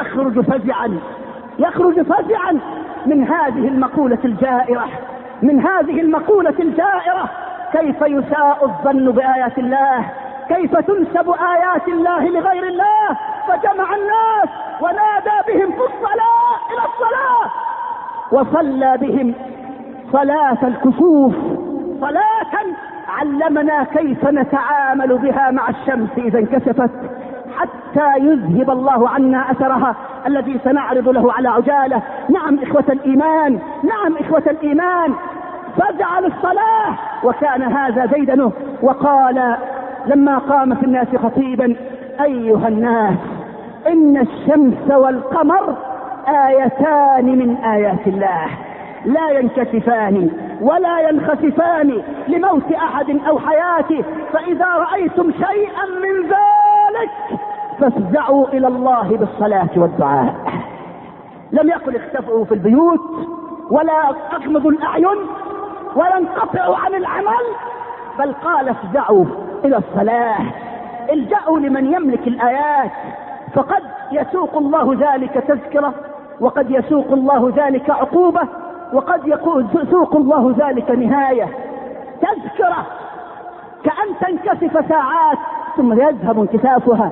يخرج فزعا من هذه المقولة الجائرة، من هذه المقولة الجائرة. كيف يساء الظن بآيات الله، كيف تنسب آيات الله لغير الله. فجمع الناس ونادى بهم في الصلاة إلى الصلاة، وصلى بهم صلاة الكسوف، صلاة علمنا كيف نتعامل بها مع الشمس إذا انكسفت حتى يذهب الله عنا أثرها الذي سنعرض له على عجالة. نعم إخوة الإيمان، نعم إخوة الإيمان، فزع للصلاة. وكان هذا ديدنه، وقال لما قام في الناس خطيبا: أيها الناس، إن الشمس والقمر آيتان من آيات الله لا ينكسفان ولا ينخسفان لموت أحد أو حياته، فإذا رأيتم شيئا من ذلك فافزعوا إلى الله بالصلاة والدعاء. لم يقل اختفوا في البيوت ولا أغمضوا الأعين ولا انقطعوا عن العمل، بل قال افزعوا إلى الصلاة. الجأوا لمن يملك الآيات، فقد يسوق الله ذلك تذكرة، وقد يسوق الله ذلك عقوبة، وقد يسوق الله ذلك نهاية. تذكرة كأن تنكسف ساعات ثم يذهب انكسافها،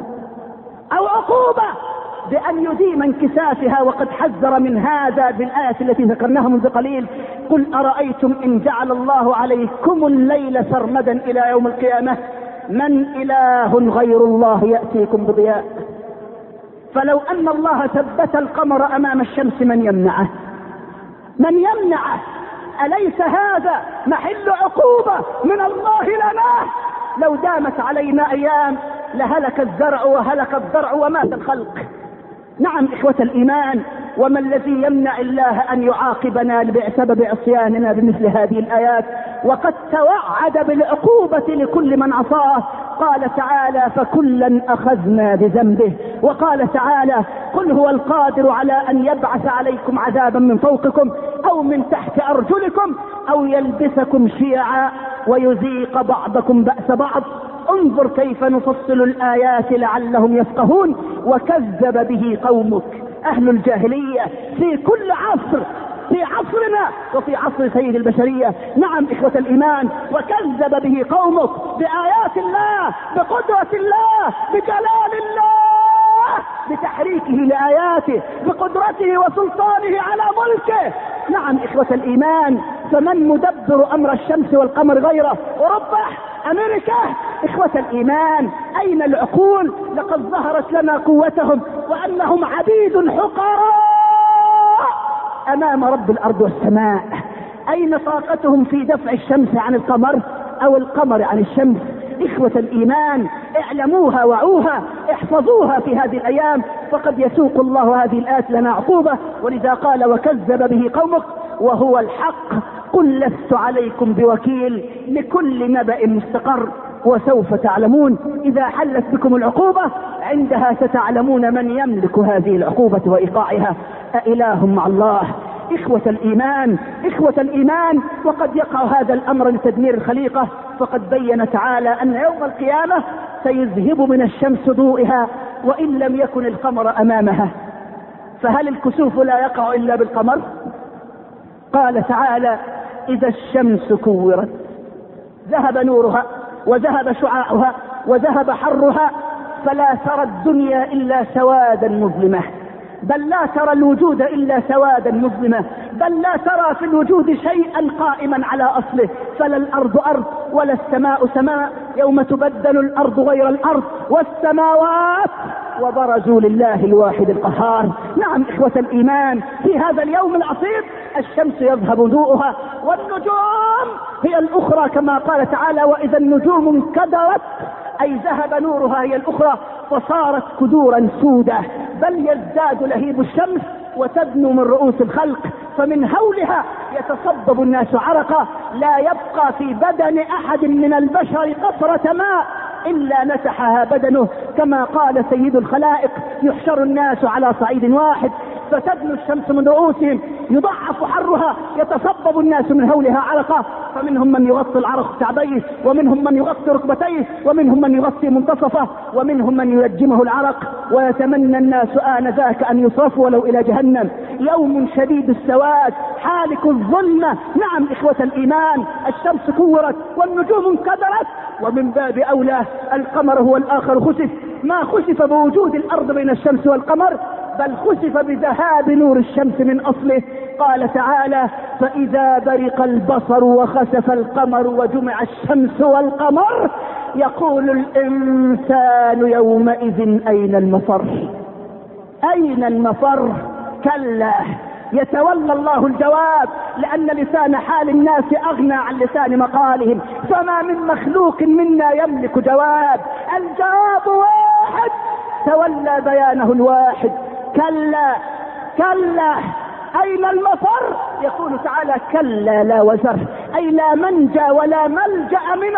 أو عقوبة بأن يديم انكسافها، وقد حذر من هذا بالآية التي ذكرناها منذ قليل: قل أرأيتم إن جعل الله عليكم الليل سرمدا إلى يوم القيامة من إله غير الله يأتيكم بضياء. فلو أن الله ثبت القمر أمام الشمس من يمنعه؟ من يمنعه؟ أليس هذا محل عقوبة من الله لنا؟ لو دامت علينا أيام لهلك الزرع وهلك الضرع ومات الخلق. نعم إخوة الإيمان، وما الذي يمنع الله أن يعاقبنا بسبب عصياننا بمثل هذه الآيات؟ وقد توعد بالعقوبة لكل من عصاه. قال تعالى: فكلا أخذنا بذنبه. وقال تعالى: قل هو القادر على أن يبعث عليكم عذابا من فوقكم أو من تحت أرجلكم أو يلبسكم شيعا ويذيق بعضكم بأس بعض. انظر كيف نفصل الآيات لعلهم يفقهون. وكذب به قومك، أهل الجاهلية في كل عصر، في عصرنا وفي عصر سيد البشرية. نعم إخوة الإيمان، وكذب به قومك بآيات الله، بقدرة الله، بجلال الله، بتحريكه لآياته، بقدرته وسلطانه على ملكه. نعم إخوة الإيمان، فمن مدبر أمر الشمس والقمر غيره؟ أوروبا؟ أمريكا؟ إخوة الإيمان، أين العقول؟ لقد ظهرت لنا قوتهم وأنهم عبيد حقراء أمام رب الأرض والسماء. أين طاقتهم في دفع الشمس عن القمر أو القمر عن الشمس؟ إخوة الإيمان، اعلموها وعوها، احفظوها في هذه الأيام، فقد يسوق الله هذه الآيات لنا عقوبة. ولذا قال: وكذب به قومك وهو الحق قل لست عليكم بوكيل لكل نبأ مستقر وسوف تعلمون. إذا حلت بكم العقوبة عندها ستعلمون من يملك هذه العقوبة وإيقاعها. أإله مع الله؟ إخوة الإيمان، إخوة الإيمان، وقد يقع هذا الأمر لتدمير الخليقة، فقد بين تعالى أن يوم القيامة سيذهب من الشمس ضوئها وإن لم يكن القمر أمامها. فهل الكسوف لا يقع إلا بالقمر؟ قال تعالى: إذا الشمس كورت ذهب نورها وذهب شعاعها وذهب حرها فلا ترى الدنيا إلا سوادا مظلمة، بل لا ترى الوجود إلا سوادا مظلمة، بل لا ترى في الوجود شيئا قائما على أصله، فلا الأرض أرض ولا السماء سماء، يوم تبدل الأرض غير الأرض والسماوات وبرزوا لله الواحد القهار. نعم إخوة الإيمان، في هذا اليوم العصيب الشمس يذهب ضوءها والنجوم هي الأخرى، كما قال تعالى: وإذا النجوم انكدرت، أي ذهب نورها هي الأخرى فصارت كدورا سودة، بل يزداد لهيب الشمس وتدنو من رؤوس الخلق، فمن هولها يتصبب الناس عرقا، لا يبقى في بدن أحد من البشر قطرة ماء إلا نسحها بدنه، كما قال سيد الخلائق: يحشر الناس على صعيد واحد فتدنو الشمس من رؤوسهم يضعف حرها يتصبب الناس من هولها عرقا، فمنهم من يغطي العرق كعبيه، ومنهم من يغطي ركبتيه، ومنهم من يغطي منتصفه، ومنهم من يلجمه العرق، ويتمنى الناس آنذاك أن يصرفوا ولو إلى جهنم. يوم شديد السواد حالك الظلمة. نعم إخوة الإيمان، الشمس كورت والنجوم انكدرت، ومن باب أولى القمر هو الآخر خسف، ما خسف بوجود الأرض بين الشمس والقمر، بل خسف بذهاب نور الشمس من أصله. قال تعالى: فإذا برق البصر وخسف القمر وجمع الشمس والقمر يقول الإنسان يومئذ أين المفر؟ أين المفر؟ كلا، يتولى الله الجواب، لأن لسان حال الناس أغنى عن لسان مقالهم، فما من مخلوق منا يملك جواب. الجواب واحد، تولى بيانه الواحد: كلا كلا أين المفر؟ يقول تعالى: كلا لا وزر، أي لا منجى ولا ملجأ من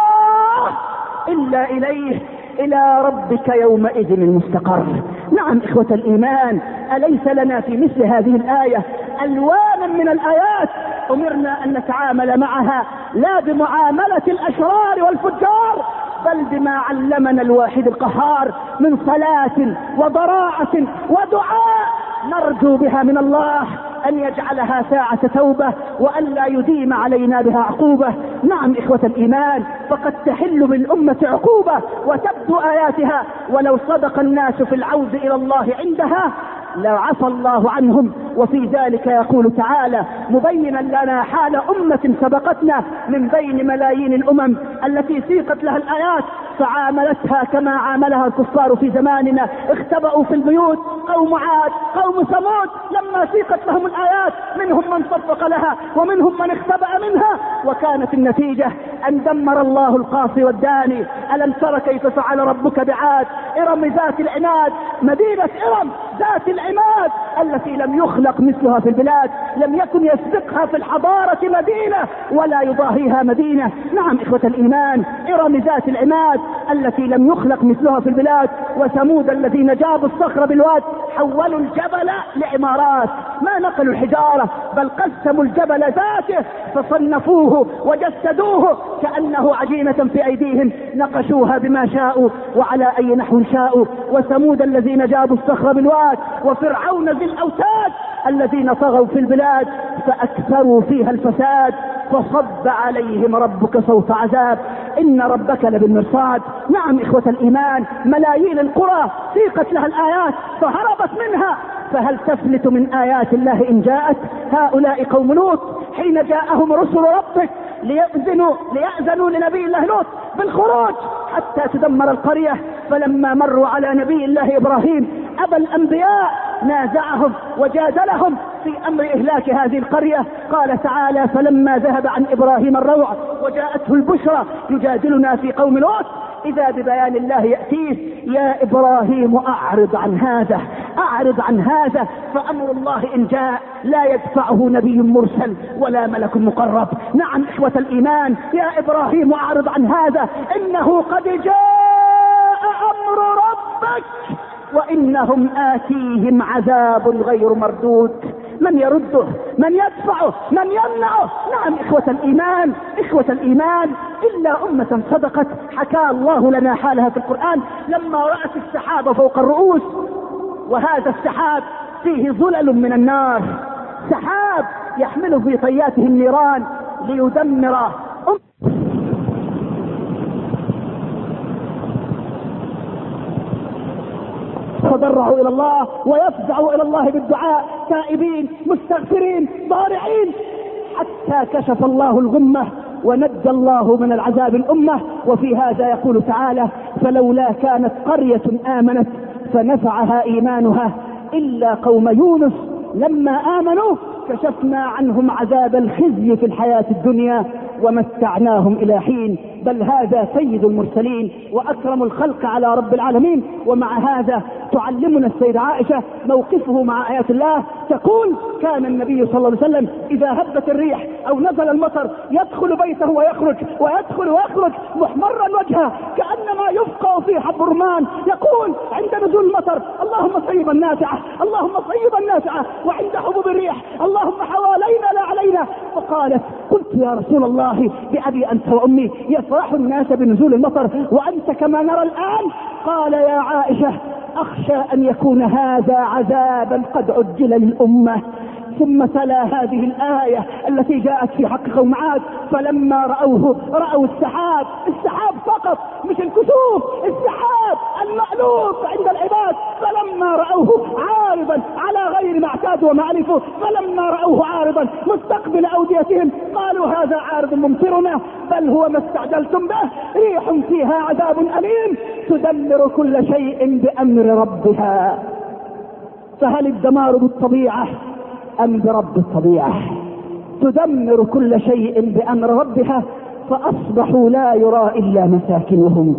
الله إلا إليه، إلى ربك يومئذ المستقر. نعم إخوة الإيمان، أليس لنا في مثل هذه الآية ألوانا من الآيات أمرنا أن نتعامل معها لا بمعاملة الأشرار والفجار، بل بما علمنا الواحد القهار من صلاة وضراعة ودعاء نرجو بها من الله أن يجعلها ساعة توبة وأن لا يديم علينا بها عقوبة. نعم إخوة الإيمان، فقد تحل بالأمة عقوبة وتبدو آياتها، ولو صدق الناس في العود إلى الله عندها لعفى الله عنهم. وفي ذلك يقول تعالى مبينا لنا حال أمة سبقتنا من بين ملايين الأمم التي سيقت لها الآيات فعاملتها كما عاملها الكفار في زماننا. اختبأوا في البيوت قوم عاد قوم ثمود لما سيقت لهم الآيات، منهم من صفق لها ومنهم من اختبأ منها، وكانت النتيجة أن دمر الله القاصي والداني. ألم تر كيف فعل ربك بعاد إرم ذات العماد، مدينة إرم ذات العماد التي لم يخلق مثلها في البلاد، لم يكن يسبقها في الحضارة مدينة ولا يضاهيها مدينة. نعم إخوة الإيمان، إرم ذات العماد التي لم يخلق مثلها في البلاد. وثمود الذين جابوا الصخر بالواد حولوا الجبل لعمارات، ما نقلوا الحجارة بل قسموا الجبل ذاته فصنفوه وجسدوه كأنه عجينة في أيديهم، نقشوها بما شاءوا وعلى أي نحو شاءوا. وثمود الذين جابوا الصخر بالواد، وفرعون ذي الأوتاد الذين طغوا في البلاد فأكثروا فيها الفساد، فصب عليهم ربك صوت عذاب، إن ربك لبالمرصاد. نعم إخوة الإيمان، ملايين القرى سيقت لها الآيات فهربت منها، فهل تفلت من آيات الله إن جاءت؟ هؤلاء قوم لوط حين جاءهم رسل ربك ليأذنوا لنبي الله لوط بالخروج حتى تدمر القرية. فلما مروا على نبي الله إبراهيم أبى الأنبياء نازعهم وجادلهم في أمر إهلاك هذه القرية. قال تعالى: فلما ذهب عن إبراهيم الروع وجاءته البشرى يجادلنا في قوم لوط إذا ببيان الله يأتيه: يا إبراهيم أعرض عن هذا فأمر الله إن جاء لا يدفعه نبي مرسل ولا ملك مقرب. نعم إخوة الإيمان، يا إبراهيم أعرض عن هذا إنه قد جاء أمر ربك وإنهم آتيهم عذاب غير مردود. من يرده؟ من يدفعه؟ من يمنعه؟ نعم إخوة الإيمان إلا أمة صدقت. حكى الله لنا حالها في القرآن لما رأت السحاب فوق الرؤوس، وهذا السحاب فيه ظلل من النار، سحاب يحمل في طياته النيران ليدمر فضرعوا إلى الله ويفزعوا إلى الله بالدعاء تائبين مستغفرين ضارعين حتى كشف الله الغمة ونجى الله من العذاب الأمة. وفي هذا يقول تعالى: فلولا كانت قرية آمنت فنفعها إيمانها إلا قوم يونس لما آمنوا كشفنا عنهم عذاب الخزي في الحياة الدنيا ومتعناهم إلى حين. بل هذا سيد المرسلين وأكرم الخلق على رب العالمين. ومع هذا تعلمنا السيدة عائشة موقفه مع آيات الله، تقول: كان النبي صلى الله عليه وسلم إذا هبت الريح أو نزل المطر يدخل بيته ويخرج ويدخل ويخرج محمرا وجهه كأنما يفقع في حب الرمان، يقول عند نزول المطر: اللهم صيبا نافعة، اللهم صيبا نافعة، وعند حبوب الريح: اللهم حوالينا لا علينا. وقالت: قلت يا رسول الله بأبي أنت وأمي يفرح الناس بنزول المطر وأنت كما نرى الآن؟ قال: يا عائشة أخشى أن يكون هذا عذابا قد عجل للأمة. ثم تلا هذه الآية التي جاءت في حق قوم عاد: فلما رأوا السحاب فقط، مش الكسوف، السحاب المألوف عند العباد، فلما رأوه عارضا على غير ما اعتادوا وما عرفوا، فلما رأوه عارضا مستقبل أوديتهم قالوا: هذا عارض ممطرنا بل هو ما استعجلتم به، ريح فيها عذاب أليم تدمر كل شيء بأمر ربها. فهل الدمار بالطبيعة أم برب الطبيعة؟ تدمر كل شيء بأمر ربها فأصبحوا لا يرى إلا مساكنهم.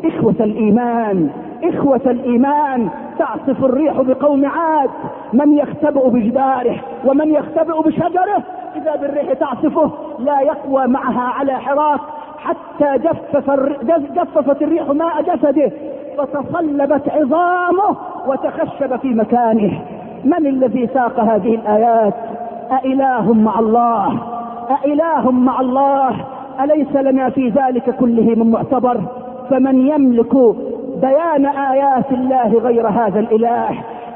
إخوة الإيمان تعصف الريح بقوم عاد، من يختبئ بجداره ومن يختبئ بشجره إذا بالريح تعصفه لا يقوى معها على حراك حتى جففت الريح ماء جسده فتصلبت عظامه وتخشب في مكانه. من الذي ساق هذه الآيات؟ أإله مع الله؟ أليس لنا في ذلك كله من معتبر؟ فمن يملك بيان آيات الله غير هذا الإله؟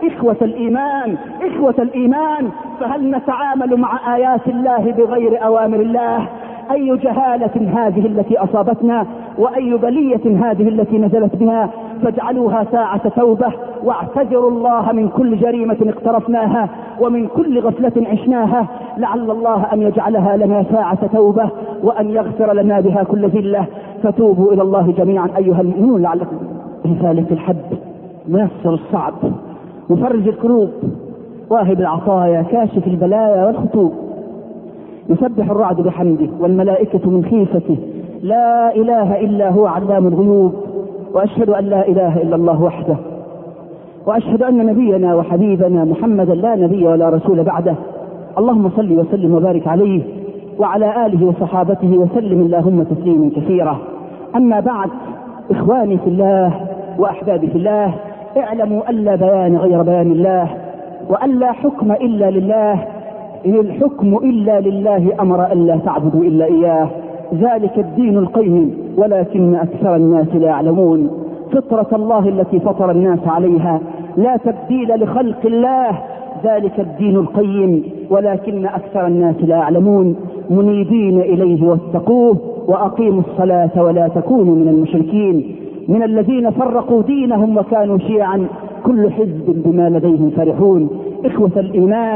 إخوة الإيمان، فهل نتعامل مع آيات الله بغير أوامر الله؟ أي جهالة هذه التي أصابتنا، وأي بلية هذه التي نزلت بها. فاجعلوها ساعة توبة واعتذروا الله من كل جريمة اقترفناها ومن كل غفلة عشناها، لعل الله أن يجعلها لنا ساعة توبة وأن يغفر لنا بها كل ذلة. فتوبوا إلى الله جميعا أيها المؤمنون لعلكم بذلك الحب ميسر الصعب، مفرج الكروب، واهب العطايا، كاشف البلايا والخطوب. يسبح الرعد بحمده والملائكة من خيفته، لا إله إلا هو علام الغيوب. وأشهد أن لا إله إلا الله وحده، وأشهد أن نبينا وحبيبنا محمدا لا نبي ولا رسول بعده. اللهم صل وسلم وبارك عليه وعلى آله وصحابته وسلم اللهم تسليما كثيرا. أما بعد، إخواني في الله وأحبابي في الله، اعلموا أن لا بيان غير بيان الله، وأن لا حكم إلا لله، إن الحكم إلا لله أمر أن لا تعبدوا إلا إياه، ذلك الدين القيم ولكن أكثر الناس لا يعلمون. فطرة الله التي فطر الناس عليها لا تبديل لخلق الله، ذلك الدين القيم ولكن أكثر الناس لا يعلمون. منيبين إليه واتقوه وأقيموا الصلاة ولا تكونوا من المشركين، من الذين فرقوا دينهم وكانوا شيعا كل حزب بما لديهم فرحون. إخوة الإيمان،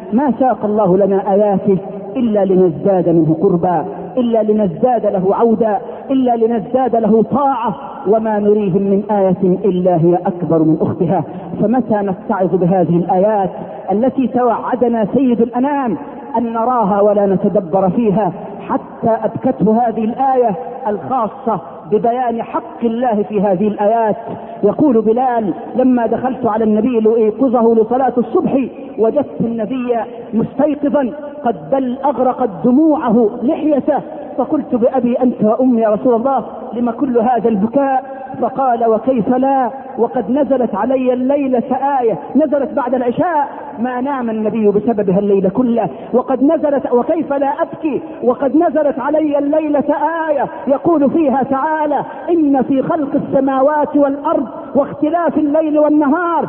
ما ساق الله لنا آياته إلا لنزداد منه قربا، إلا لنزداد له عودا، إلا لنزداد له طاعة، وما نريهم من آية إلا هي أكبر من أختها. فمتى نتعظ بهذه الآيات التي توعدنا سيد الأنام أن نراها ولا نتدبر فيها، حتى أبكته هذه الآية الخاصة ببيان حق الله في هذه الآيات. يقول بلال: لما دخلت على النبي لأيقظه لصلاة الصبح وجدت النبي مستيقظا قد بل أغرقت دموعه لحيته، فقلت: بأبي أنت وأمي يا رسول الله، لما كل هذا البكاء؟ فقال: وكيف لا، وقد نزلت علي الليلة آية نزلت بعد العشاء ما نام النبي بسببها الليلة كله، وقد نزلت، وكيف لا أبكي، وقد نزلت علي الليلة آية يقول فيها تعالى: إن في خلق السماوات والأرض واختلاف الليل والنهار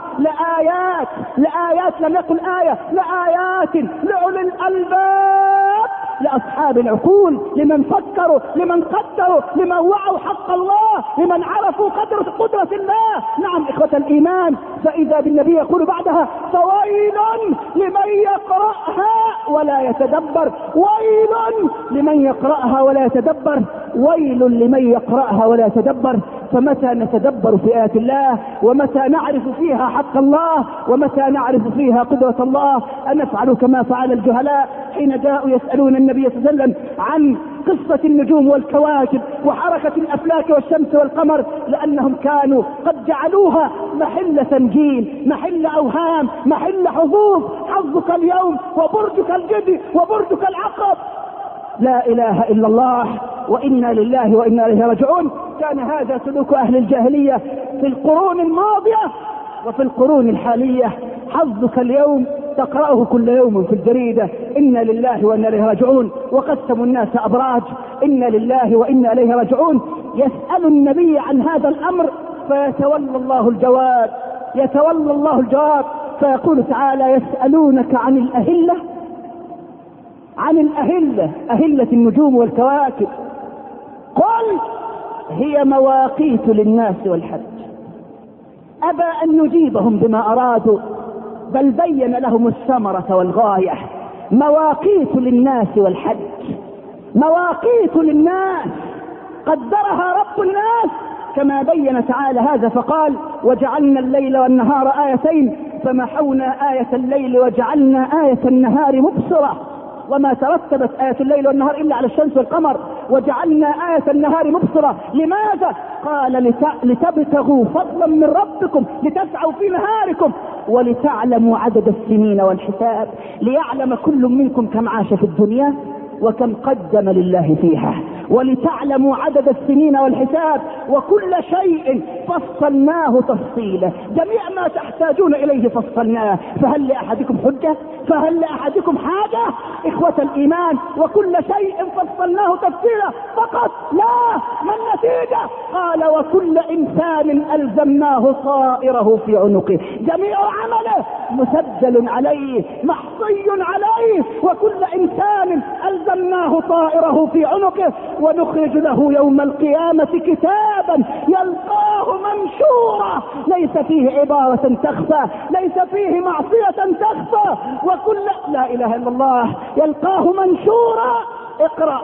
لآيات، لم يقل آية، لآيات لأولي الألباب، لأصحاب العقول، لمن فكروا، لمن قدروا، لمن وعوا حق الله، لمن عرفوا قدرة الله. نعم إخوة الإيمان. فإذا بالنبي يقول بعدها: فويل لمن يقرأها ولا يتدبر، ويل لمن يقرأها ولا يتدبر، ويل لمن يقرأها ولا يتدبر. فمتى نتدبر في آيات الله، ومتى نعرف فيها حق الله، ومتى نعرف فيها قدرة الله، أن نفعل كما فعل الجهلاء حين جاءوا يسألون النبي صلى الله عليه وسلم عن قصة النجوم والكواكب وحركة الأفلاك والشمس والقمر، لأنهم كانوا قد جعلوها محل تنجيل، محل أوهام، محل حظوظ، حظك اليوم وبرجك الجدي وبرجك العقرب. لا إله إلا الله، وإنا لله وإنا إليه راجعون. كان هذا سلوك أهل الجاهلية في القرون الماضية وفي القرون الحالية. حظك اليوم تقرأه كل يوم في الجريدة: إنا لله وإنا إليه راجعون، وقسموا الناس أبراج، إنا لله وإنا إليه راجعون. يسأل النبي عن هذا الأمر فيتولى الله الجواب، فيقول تعالى: يسألونك عن الأهلة، أهلة النجوم والكواكب، قل هي مواقيت للناس والحج. أبى أن نجيبهم بما أرادوا، بل بين لهم الثمرة والغاية. مواقيت للناس والحج، مواقيت للناس قدرها رب الناس كما بين تعالى هذا، فقال: وجعلنا الليل والنهار آيتين فمحونا آية الليل وجعلنا آية النهار مبصرة، وما ترتبت آية الليل والنهار إلا على الشمس والقمر. وجعلنا آية النهار مبصرة، لماذا؟ قال: لتبتغوا فضلا من ربكم، لتسعوا في نهاركم، ولتعلموا عدد السنين والحساب، ليعلم كل منكم كم عاش في الدنيا وكم قدم لله فيها، ولتعلموا عدد السنين والحساب، وكل شيء فصلناه تفصيلا. جميع ما تحتاجون إليه فصلناه. فهل لأحدكم حجة؟ فهل لأحدكم حاجة؟ إخوة الإيمان، وكل شيء فصلناه تفصيلا فقط، لا، ما النتيجة؟ قال: وكل إنسان ألزمناه طائره في عنقه، جميع عمله مسجل عليه، محصي عليه، وكل إنسان ألزمناه طائره في عنقه، ونخرج له يوم القيامة كتابا يلقاه منشورا، ليس فيه عبارة تخفى، ليس فيه معصية تخفى، وكل لا إله إلا الله، يلقاه منشورا. اقرأ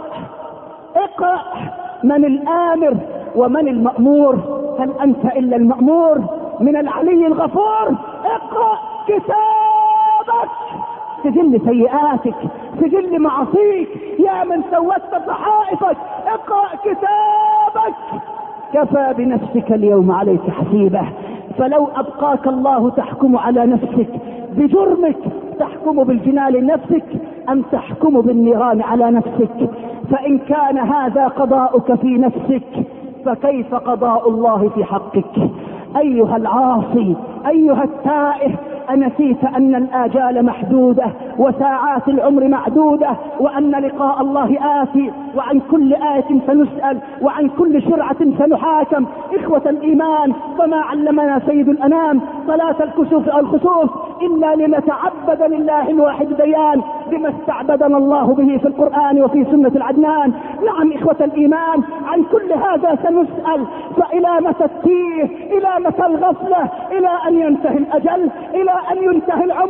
من الآمر ومن المأمور؟ هل أنت إلا المأمور من العلي الغفور؟ اقرأ كتابك، سجل سيئاتك، سجل معصيك، يا من سودت صحائفك، اقرأ كتابك. كفى بنفسك اليوم عليك حسيبة. فلو أبقاك الله تحكم على نفسك بجرمك، تحكم بالجنان لنفسك أم تحكم بالنيران على نفسك؟ فإن كان هذا قضاؤك في نفسك، فكيف قضاء الله في حقك؟ أيها العاصي، أيها التائه، أنسيت أن الآجال محدودة وساعات العمر معدودة، وأن لقاء الله آتي، وعن كل آية سنسأل، وعن كل شرعة سنحاكم. إخوة الإيمان، فما علمنا سيد الأنام صلاة الكسوف أو الخسوف إلا لنتعبد لله الواحد ديان بما استعبدنا الله به في القرآن وفي سنة العدنان. نعم إخوة الإيمان، عن كل هذا سنسأل. فإلى متى التيه؟ إلى متى الغفلة؟ إلى أن ينتهي الأجل؟ إلى أن ينتهي العمر؟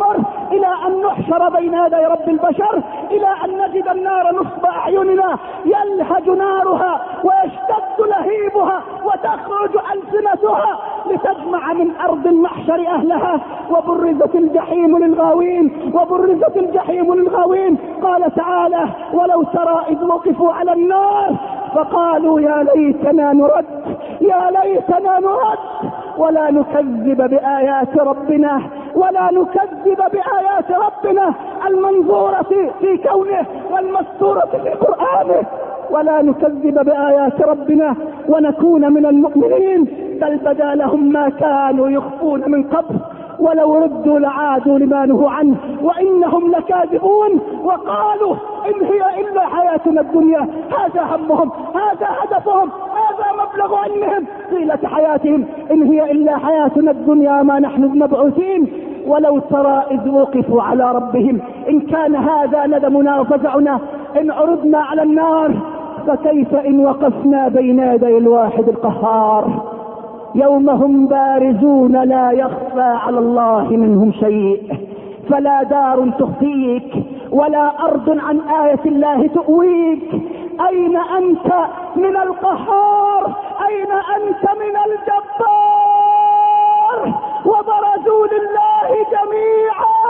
إلى أن نحشر بين يدي رب البشر، إلى أن نجد النار نصب أعيننا يلهج نارها ويشتد لهيبها وتخرج ألسنتها لتجمع من أرض المحشر أهلها، وبرزت الجحيم للغاوين، وبرزت الجحيم للغاوين. قال تعالى: ولو ترى إذ وقفوا على النار فقالوا يا ليتنا نرد، يا ليتنا نرد ولا نكذب بآيات ربنا، ولا نكذب بآيات ربنا المنظورة في كونه والمستورة في قرآنه، ولا نكذب بآيات ربنا ونكون من المؤمنين. بل بدا لهم ما كانوا يخفون من قبل، ولو ردوا لعادوا لما نهوا عنه وإنهم لكاذبون. وقالوا إن هي إلا حياتنا الدنيا، هذا همهم، هذا هدفهم، هذا مبلغ علمهم طيلة حياتهم، إن هي إلا حياتنا الدنيا ما نحن بمبعوثين. ولو ترى إذ وقفوا على ربهم، إن كان هذا ندمنا وفزعنا إن عرضنا على النار، فكيف إن وقفنا بين يدي الواحد القهار؟ يوم هم بارزون لا يخفى على الله منهم شيء، فلا دار تخفيك ولا أرض عن آية الله تؤويك. أين أنت من القهار؟ أين أنت من الجبار؟ وبرزوا لله جميعا،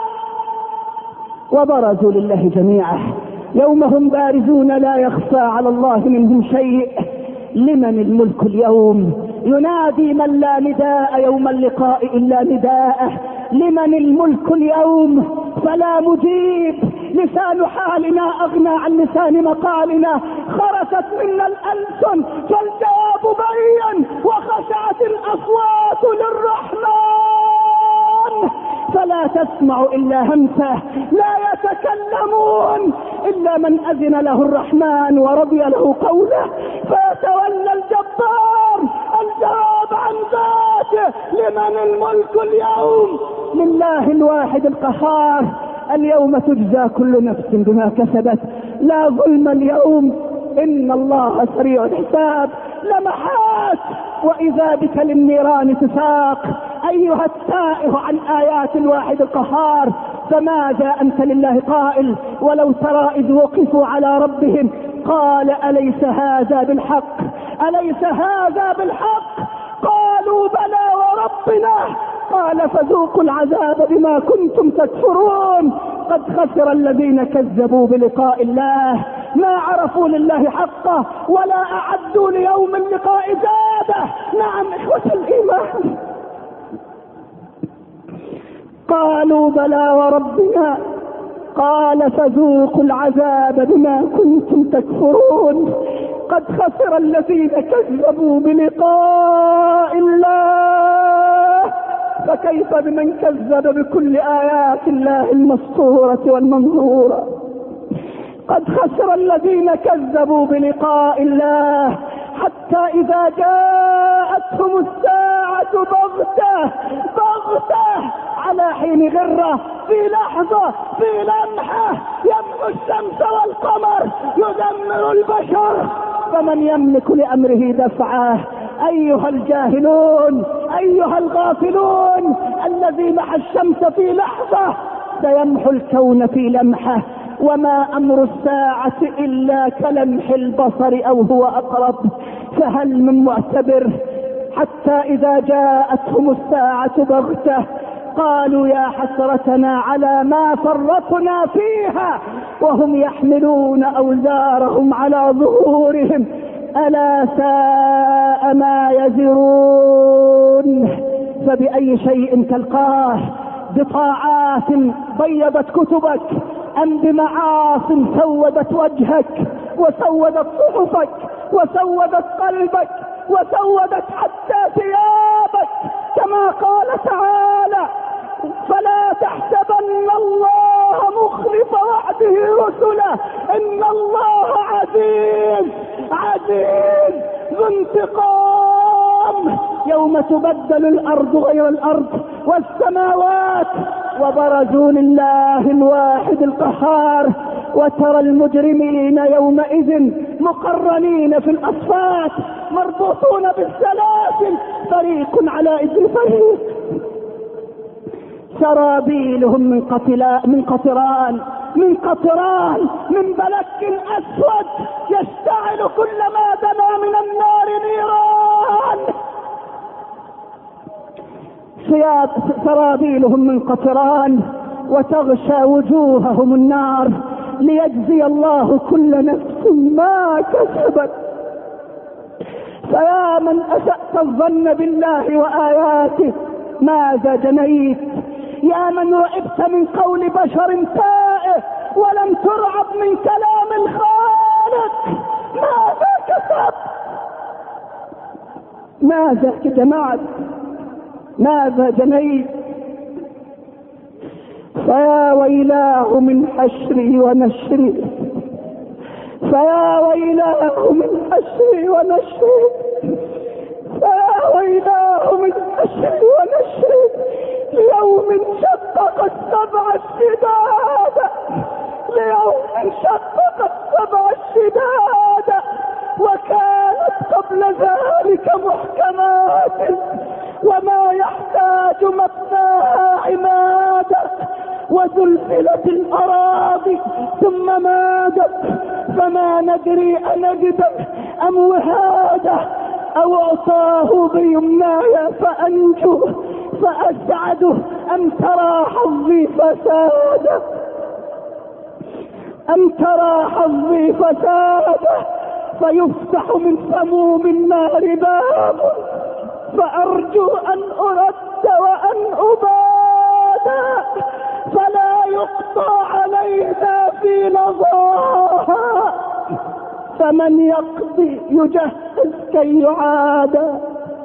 وبرزوا لله جميعا. يوم هم بارزون لا يخفى على الله منهم شيء. لمن الملك اليوم؟ ينادي من لا نداء يوم اللقاء إلا نداءه. لمن الملك اليوم؟ فلا مجيب. لسان حالنا أغنى عن لسان مقالنا، خرست منا الألسن فالجواب بين، وخشعت الأصوات للرحمن فلا تسمع إلا همسه، لا يتكلمون إلا من أذن له الرحمن ورضي له قوله، فيتولى الجبار. الجواب عن ذاته. لمن الملك اليوم؟ لله الواحد القهار. اليوم تجزى كل نفس بما كسبت، لا ظلم اليوم، إن الله سريع الحساب. لمحات وإذا بك للنيران تساق. أيها التائه عن آيات الواحد القهار، فماذا أنت لله قائل؟ ولو ترى إذ وقفوا على ربهم قال أليس هذا بالحق؟ أليس هذا بالحق؟ قالوا بلى وربنا. قال فذوقوا العذاب بما كنتم تكفرون. قد خسر الذين كذبوا بلقاء الله، ما عرفوا لله حقه ولا أعدوا ليوم اللقاء زاده. نعم إخوة الإيمان، قالوا بلى وربنا. قال فذوقوا العذاب بما كنتم تكفرون. قد خسر الذين كذبوا بلقاء الله، فكيف بمن كذب بكل آيات الله المسطورة والمنظورة؟ قد خسر الذين كذبوا بلقاء الله، حتى إذا جاءتهم الساعة بغتة على حين غرة، في لحظة، في لمحة، يمحو الشمس والقمر، يدمر البشر. فمن يملك لأمره دفعه؟ أيها الجاهلون، أيها الغافلون، الذي محى الشمس في لحظة سيمحو الكون في لمحة. وما أمر الساعة إلا كلمح البصر أو هو أقرب. فهل من معتبر؟ حتى إذا جاءتهم الساعة بغتة قالوا يا حسرتنا على ما فرطنا فيها وهم يحملون أوزارهم على ظهورهم ألا ساء ما يزرون. فبأي شيء تلقاه؟ بطاعات بيضت كتبك أم بمعاص سودت وجهك وسودت صحفك وسودت قلبك وسودت حتى ثيابك؟ كما قال تعالى فلا تحسبن الله مخلف وعده رسله إن الله عزيز ذو انتقام. يوم تبدل الأرض غير الأرض والسماوات وبرزوا لله الواحد القهار. وترى المجرمين يومئذ مقرنين في الأصفاد مربوطون بالسلاسل فريق على إثر فريق. سرابيلهم من قطران من بلك أسود يشتعل كلما دنا من النار نيران. سرابيلهم من قطران وتغشى وجوههم النار ليجزي الله كل نفس ما كسبت. فيا من أسأت الظن بالله وآياته ماذا جنيت؟ يا من رعبت من قول بشر تائه ولم ترعب من كلام الخالق ماذا كسبت؟ ماذا جمعت؟ ماذا جنيت؟ فيا ويلاه من حشري ونشري، فيا ويلاه من حشري ونشري، فيا ويلاه من حشري ونشري ليوم شقق السبع الشداد، ليوم شقق السبع الشداد وكانت قبل ذلك محكمات وما يحتاج مبناها عمادا وزلزلت الأراضي ثم مادت فما ندري أنجد أم وهاده أو أعطاه بيمناي فأنجو فأسعده أم ترى حظي فساده، أم ترى حظي فساده فيفتح من سموم النار باب فأرجو أن أرد وأن أباد فلا يقطع علينا في لظاها فمن يقضي يجهز كي يعاد.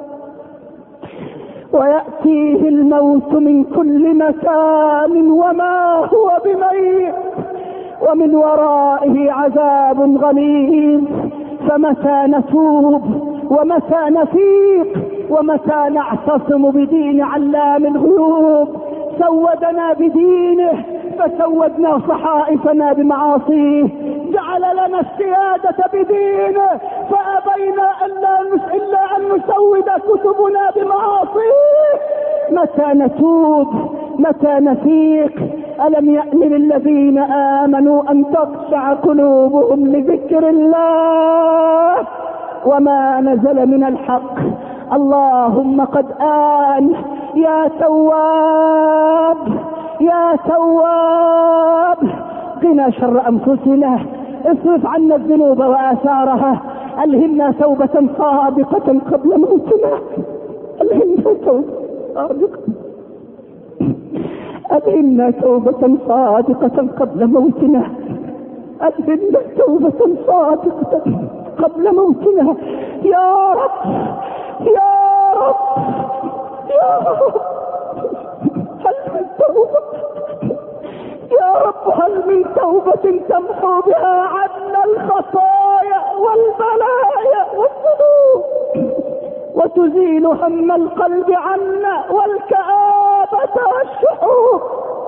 ويأتيه الموت من كل مكان وما هو بميت ومن ورائه عذاب غليظ. فمتى نتوب ومتى نفيق ومتى نعتصم بدين علام الغيوب؟ سودنا بدينه فسودنا صحائفنا بمعاصيه، جعل لنا السيادة بدينه فأبينا إلا أن نسود كتبنا بمعاصيه. متى نتوب؟ متى نفيق؟ ألم يأن للذين آمنوا أن تخشع قلوبهم لذكر الله وما نزل من الحق؟ اللهم قد آن يا تواب يا تواب قنا شر أنفسنا، اصرف عنا الذنوب وآثارها، ألهمنا توبة صادقة قبل موتنا، ألهمنا توبة صادقة قبل موتنا، ألهمنا توبة صادقة قبل موتنا يا رب يا رب يا رب. هل من توبة يا رب، هل من توبة تمحو بها عنا الخطايا والبلايا والذنوب وتزيل هم القلب عنا والكآبة والشحوب؟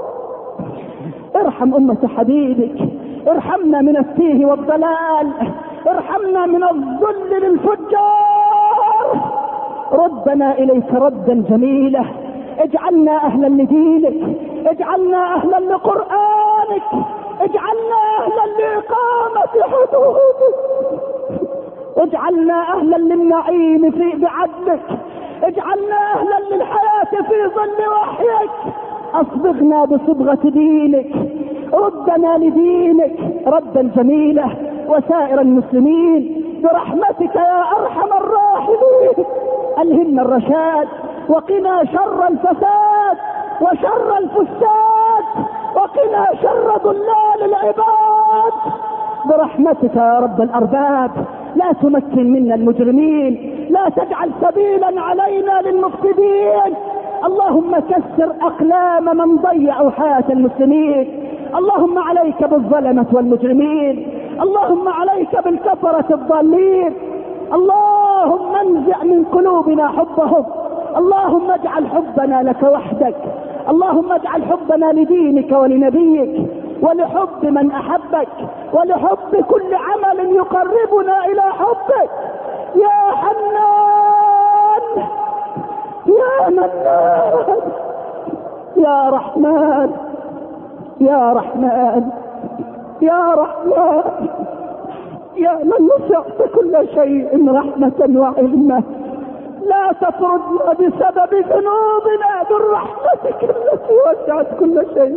ارحم أمة حبيبك، ارحمنا من التيه والضلال، ارحمنا من الذل للفجار، ردنا إليك ردا جميلا، اجعلنا أهلا لدينك، اجعلنا أهلا لقرآنك، اجعلنا أهلا لإقامة حدودك، اجعلنا أهلا للنعيم بعدلك، اجعلنا أهلا للحياة في ظل وحيك، أصبغنا بصبغة دينك، ردنا لدينك ردا جميلا وسائر المسلمين برحمتك يا أرحم الراحمين. ألهمنا الرشاد وقنا شر الفساد وشر الفساد وقنا شر ضلال العباد برحمتك يا رب الأرباب. لا تمكن منا المجرمين، لا تجعل سبيلا علينا للمفسدين. اللهم كسر أقلام من ضيعوا حياة المسلمين. اللهم عليك بالظلمة والمجرمين، اللهم عليك بالكفرة الضالين، اللهم انزع من قلوبنا حبهم، اللهم اجعل حبنا لك وحدك، اللهم اجعل حبنا لدينك ولنبيك ولحب من أحبك ولحب كل عمل يقربنا إلى حبك يا حنان يا منان يا رحمن يا رحمن يا رحمن يا من وسعت كل شيء رحمة وعلما، لا تطردنا بسبب ذنوبنا من رحمتك التي وسعت كل شيء.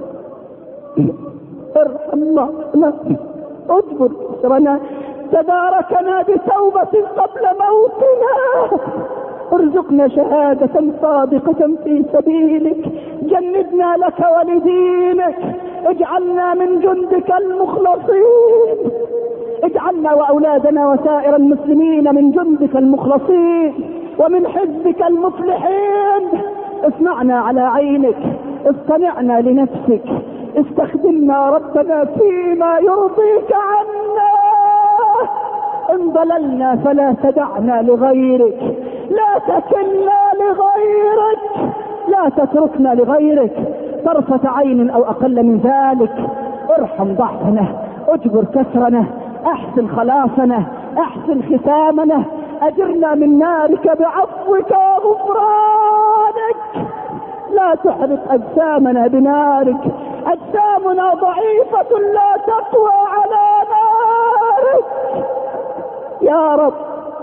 ارحمنا، اجبر كسرنا، تداركنا بتوبة قبل موتنا، ارزقنا شهادة صادقة في سبيلك، جندنا لك ولدينك، اجعلنا من جندك المخلصين، اجعلنا وأولادنا وسائر المسلمين من جندك المخلصين ومن حزبك المفلحين. اصنعنا على عينك، اصطنعنا لنفسك، استخدمنا ربنا فيما يرضيك عنا. ان ضللنا فلا تدعنا لغيرك، لا تكلنا لغيرك، لا تتركنا لغيرك طرفة عين او اقل من ذلك. ارحم ضعفنا، اجبر كسرنا، احسن خلاصنا، احسن ختامنا، اجرنا من نارك بعفوك وغفرانك. لا تحرق اجسامنا بنارك، اجسامنا ضعيفة لا تقوى على نارك. يا رب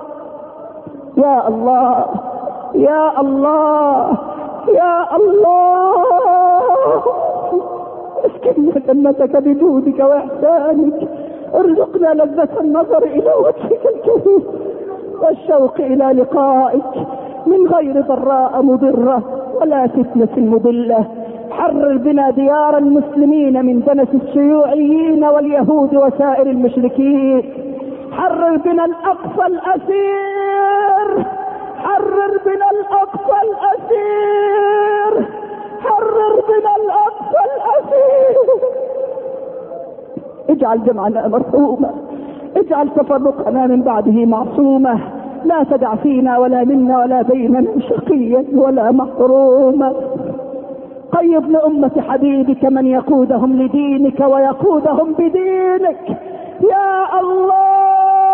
يا الله يا الله يا الله، اسكننا جنتك بجودك واحسانك، ارزقنا لذة النظر الى وجهك الكريم والشوق الى لقائك من غير ضراء مضرة ولا فتنة مضلة. حرر بنا ديار المسلمين من دنس الشيوعيين واليهود وسائر المشركين. حرر بنا الاقصى الاسير، حرر بنا الاقصى الاسير، حرر بنا الاقصى الاسير. اجعل جمعنا مرحوما، اجعل تفرقنا من بعده معصومة، لا تدع فينا ولا منا ولا بيننا شقيا ولا محروما. قيض لأمة حبيبك من يقودهم لدينك ويقودهم بدينك. يا الله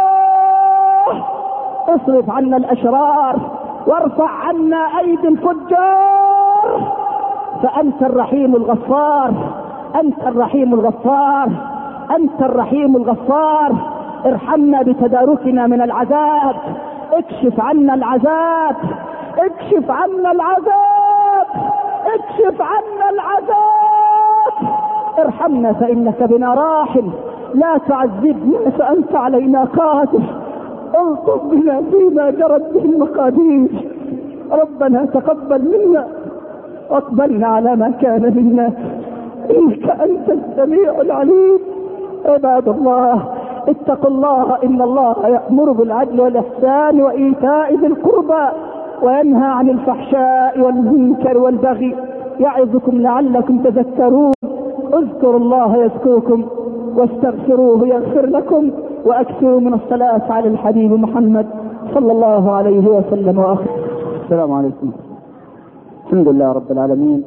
اصرف عنا الأشرار وارفع عنا أيدي الفجار، فأنت الرحيم الغفار، أنت الرحيم الغفار، أنت الرحيم الغفار. ارحمنا بتداركنا من العذاب، اكشف عنا العذاب، اكشف عنا العذاب، اكشف عنا العذاب. ارحمنا فإنك بنا راحم، لا تعذبنا فأنت علينا قادر. الطف بنا فيما جرت به المقادير. ربنا تقبل منا واقبلنا على ما كان منا، إنك أنت السميع العليم. عباد الله اتقوا الله، إن الله يأمر بالعدل والإحسان وإيتاء ذي القربى وينهى عن الفحشاء والمنكر والبغي، يعظكم لعلكم تذكرون. اذكروا الله يذكركم واستغفروه يغفر لكم، واكثروا من الصلاة على الحبيب محمد صلى الله عليه وسلم واخر. السلام عليكم. الحمد لله رب العالمين،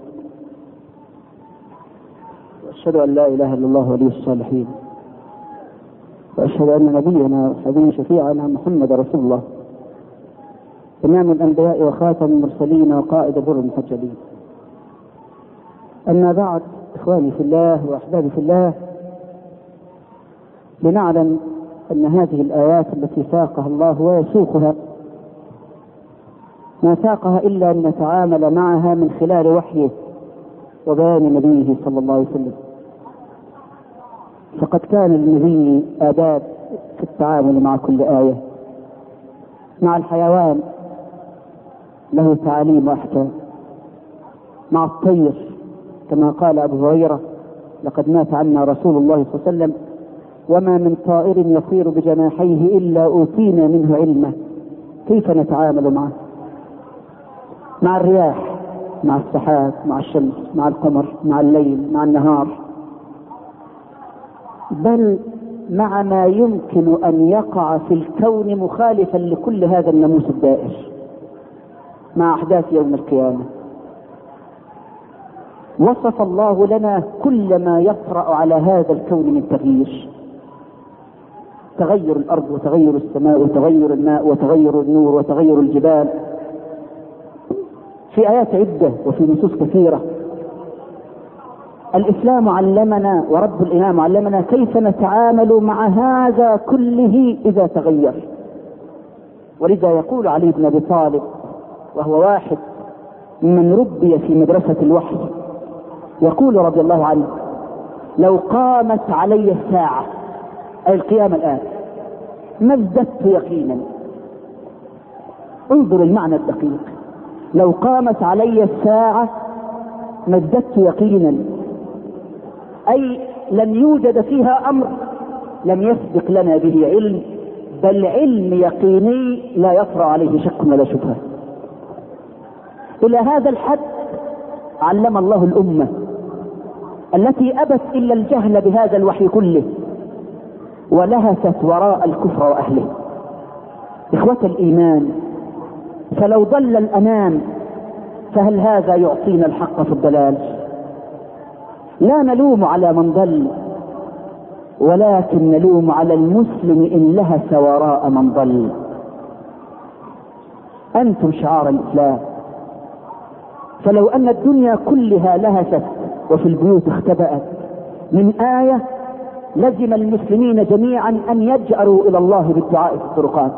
واشهد ان لا اله الا الله ولي الصالحين، واشهد ان نبينا وحبيبنا شفيعنا محمد رسول الله، امام الانبياء وخاتم المرسلين وقائد بر المحجلين. اما بعد، اخواني في الله واحبابي في الله، لنعلم ان هذه الايات التي ساقها الله ويسوقها ما ساقها الا ان نتعامل معها من خلال وحيه وبيان نبيه صلى الله عليه وسلم. فقد كان للنبي آداب في التعامل مع كل آية. مع الحيوان له تعاليم واحكام، مع الطير كما قال أبو هريرة: لقد مات عنا رسول الله صلى الله عليه وسلم وما من طائر يطير بجناحيه إلا أوتينا منه علمه. كيف نتعامل معه؟ مع الرياح، مع السحاب، مع الشمس، مع القمر، مع الليل، مع النهار، بل مع ما يمكن أن يقع في الكون مخالفا لكل هذا الناموس الدائر، مع أحداث يوم القيامة. وصف الله لنا كل ما يطرأ على هذا الكون من تغيير، تغير الأرض وتغير السماء وتغير الماء وتغير النور وتغير الجبال، في آيات عدة وفي نصوص كثيرة الإسلام علمنا ورب الإمام علمنا كيف نتعامل مع هذا كله إذا تغير. ولذا يقول علي بن أبي طالب وهو واحد من ربي في مدرسة الوحي، يقول رضي الله عنه: لو قامت علي الساعة، أي القيامة الآن، ما ازددت يقينا. انظر المعنى الدقيق: لو قامت علي الساعة ما ازددت يقينا، أي لن يوجد فيها أمر لم يسبق لنا به علم، بل علم يقيني لا يطرأ عليه شك ولا شبهة. إلى هذا الحد علم الله الأمة التي أبت إلا الجهل بهذا الوحي كله ولهثت وراء الكفر وأهله. إخوة الإيمان، فلو ضل الأنام فهل هذا يعطينا الحق في الضلال؟ لا نلوم على من ضل، ولكن نلوم على المسلم إن لهث وراء من ضل. أنتم شعار الإسلام، فلو أن الدنيا كلها لهثت وفي البيوت اختبأت من آية لزم المسلمين جميعا أن يجأروا إلى الله بالدعاء في الطرقات.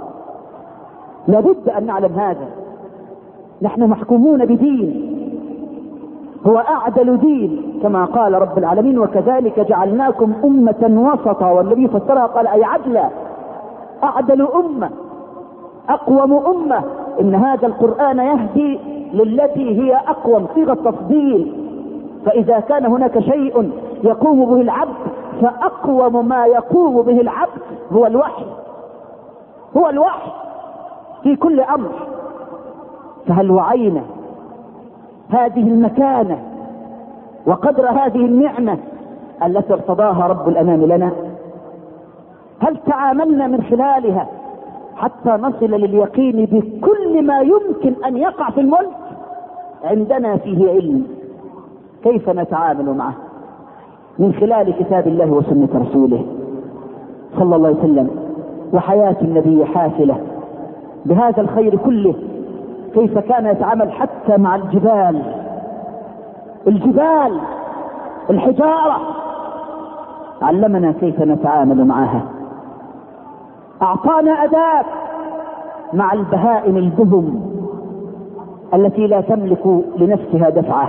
لابد أن نعلم هذا. نحن محكومون بدين هو أعدل دين كما قال رب العالمين: وكذلك جعلناكم أمة وسطا. والذي فسرها قال: أي عدلا، أعدل أمة، أقوم أمة. إن هذا القرآن يهدي للتي هي أقوم، صيغة تفضيل. فإذا كان هناك شيء يقوم به العبد فأقوم ما يقوم به العبد هو الوحي، هو الوحي في كل أمر. فهل وعينا هذه المكانة وقدر هذه النعمة التي ارتضاها رب الأنام لنا؟ هل تعاملنا من خلالها حتى نصل لليقين بكل ما يمكن أن يقع في الملك؟ عندنا فيه علم، كيف نتعامل معه؟ من خلال كتاب الله وسنة رسوله صلى الله عليه وسلم، وحياة النبي حافلة بهذا الخير كله. كيف كان يتعامل حتى مع الجبال، الجبال، الحجارة، علمنا كيف نتعامل معها. أعطانا أداب مع البهائم البهم التي لا تملك لنفسها دفعة،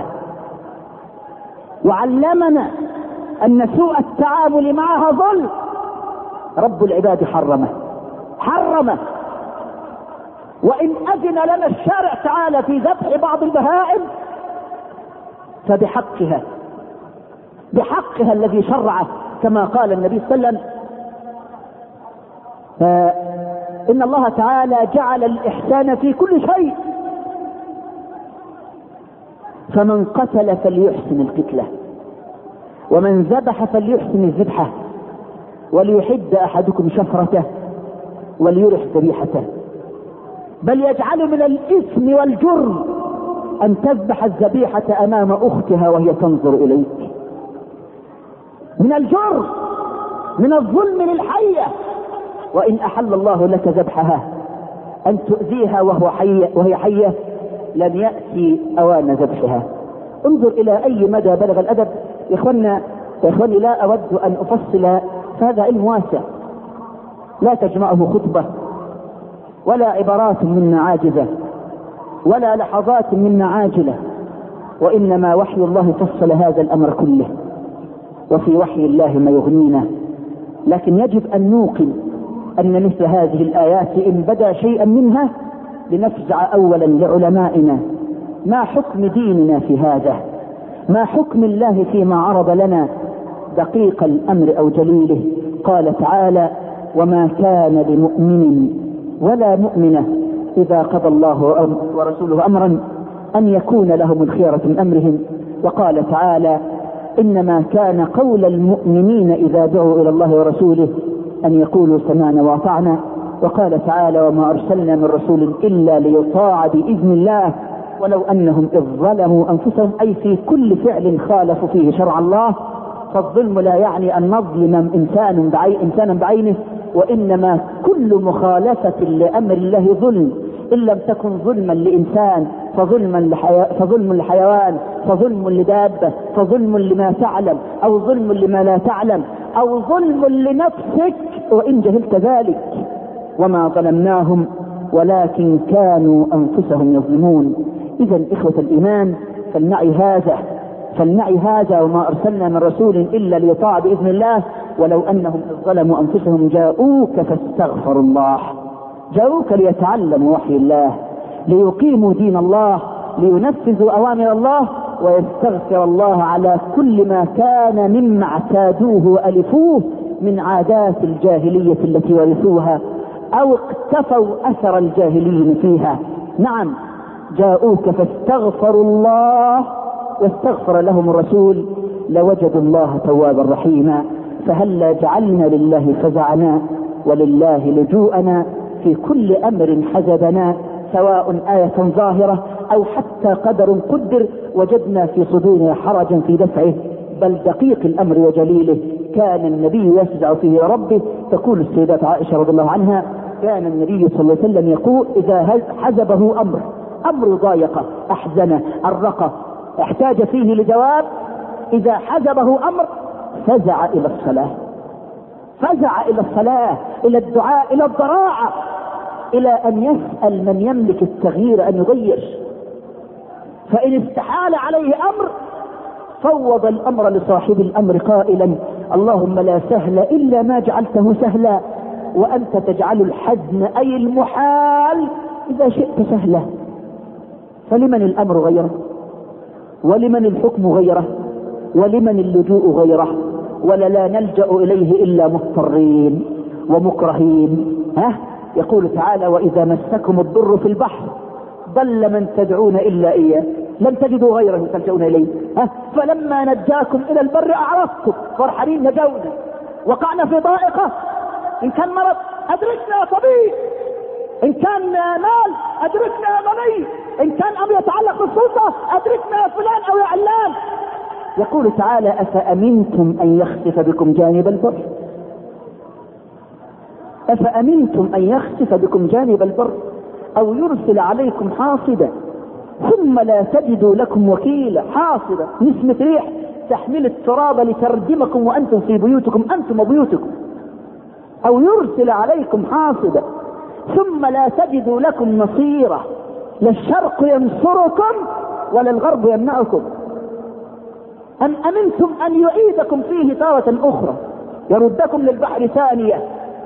وعلمنا أن سوء التعامل معها ظلم. رب العباد حرمه. وإن أذن لنا الشارع تعالى في ذبح بعض البهائم فبحقها، بحقها الذي شرعه، كما قال النبي صلى الله عليه وسلم: إن الله تعالى جعل الإحسان في كل شيء، فمن قتل فليحسن القتلة، ومن ذبح فليحسن الذبحة، وليحد أحدكم شفرته وليرح ذبيحته. بل يجعل من الإثم والجرم أن تذبح الذبيحة أمام أختها وهي تنظر إليك. من الجرم، من الظلم للحية، وإن أحل الله لك ذبحها أن تؤذيها وهي حية لن يأتي أوان ذبحها. انظر إلى أي مدى بلغ الأدب. يا إخواني لا أود أن أفصل، فهذا علم واسع لا تجمعه خطبة ولا عبارات منا عاجزة ولا لحظات منا عاجلة، وإنما وحي الله فصل هذا الأمر كله، وفي وحي الله ما يغنينا. لكن يجب أن نوقن أن مثل هذه الآيات إن بدا شيئا منها لنفزع أولا لعلمائنا: ما حكم ديننا في هذا؟ ما حكم الله فيما عرض لنا دقيق الأمر أو جليله؟ قال تعالى: وما كان لمؤمن ولا مؤمنة إذا قضى الله ورسوله أمرا أن يكون لهم الخيرة من أمرهم. وقال تعالى: إنما كان قول المؤمنين إذا دعوا إلى الله ورسوله أن يقولوا سمعنا وأطعنا. وقال تعالى: وما أرسلنا من رسول إلا ليطاع بإذن الله ولو أنهم إذ ظلموا أنفسهم، أي في كل فعل خالفوا فيه شرع الله. فالظلم لا يعني أن نظلم إنسانا بعينه، وإنما كل مخالفة لأمر الله ظلم. إن لم تكن ظلما لإنسان فظلم لحيوان، فظلم لدابة، فظلم لما تعلم أو ظلم لما لا تعلم أو ظلم لنفسك وإن جهلت ذلك. وما ظلمناهم ولكن كانوا أنفسهم يظلمون. إذا إخوة الإيمان فلنعي هذا وما أرسلنا من رسول إلا ليطاع بإذن الله. ولو أنهم ظلموا أنفسهم جاءوك فاستغفروا الله، جاءوك ليتعلموا وحي الله، ليقيموا دين الله، لينفذوا أوامر الله، ويستغفر الله على كل ما كان مما اعتادوه وألفوه من عادات الجاهلية التي ورثوها أو اقتفوا أثر الجاهلين فيها. نعم، جاءوك فاستغفروا الله واستغفر لهم الرسول لوجدوا الله توابا رحيما. فهلا جعلنا لله فزعنا ولله لجوءنا في كل أمر حزبنا، سواء آية ظاهرة أو حتى قدر قدر وجدنا في صدورنا حرجا في دفعه، بل دقيق الأمر وجليله. كان النبي يفزع فيه ربه. تقول السيدة عائشة رضي الله عنها: كان النبي صلى الله عليه وسلم يقول إذا حزبه أمر ضايقه أحزنه أرقه احتاج فيه لجواب، إذا حزبه أمر فزع إلى الصلاة، إلى الدعاء، إلى الضراعة، إلى أن يسأل من يملك التغيير أن يغير. فإن استحال عليه أمر فوض الأمر لصاحب الأمر قائلا: اللهم لا سهل إلا ما جعلته سهلا وأنت تجعل الحزن أي المحال إذا شئت سهلا. فلمن الأمر غيره؟ ولمن الحكم غيره؟ ولمن اللجوء غيره؟ ولا نلجأ إليه إلا مضطرين ومكرهين. يقول تعالى: وإذا مسكم الضر في البحر ضل من تدعون إلا إياه لم تجدوا غيره تلجؤون إليه. فلما نجاكم إلى البر أعرفتم فرحانين نجونا. وقعنا في ضائقة، إن كان مرض أدركنا طبيب، إن كان مال أدركنا غني، إن كان أمر يتعلق بالسلطة أدركنا فلان أو علان. يقول تعالى: أفأمنتم أن يخسف بكم جانب البر؟ أفأمنتم أن يخسف بكم جانب البر أو يرسل عليكم حاصدا ثم لا تجدوا لكم وكيلا. حاصدا نسمة ريح تحمل التراب لتردمكم وأنتم في بيوتكم أنتم وبيوتكم. أو يرسل عليكم حاصدا ثم لا تجدوا لكم نصيرا، لا الشرق ينصركم ولا الغرب يمنعكم. أم أمنتم أن يعيدكم فيه تارة أخرى يردكم للبحر ثانية؟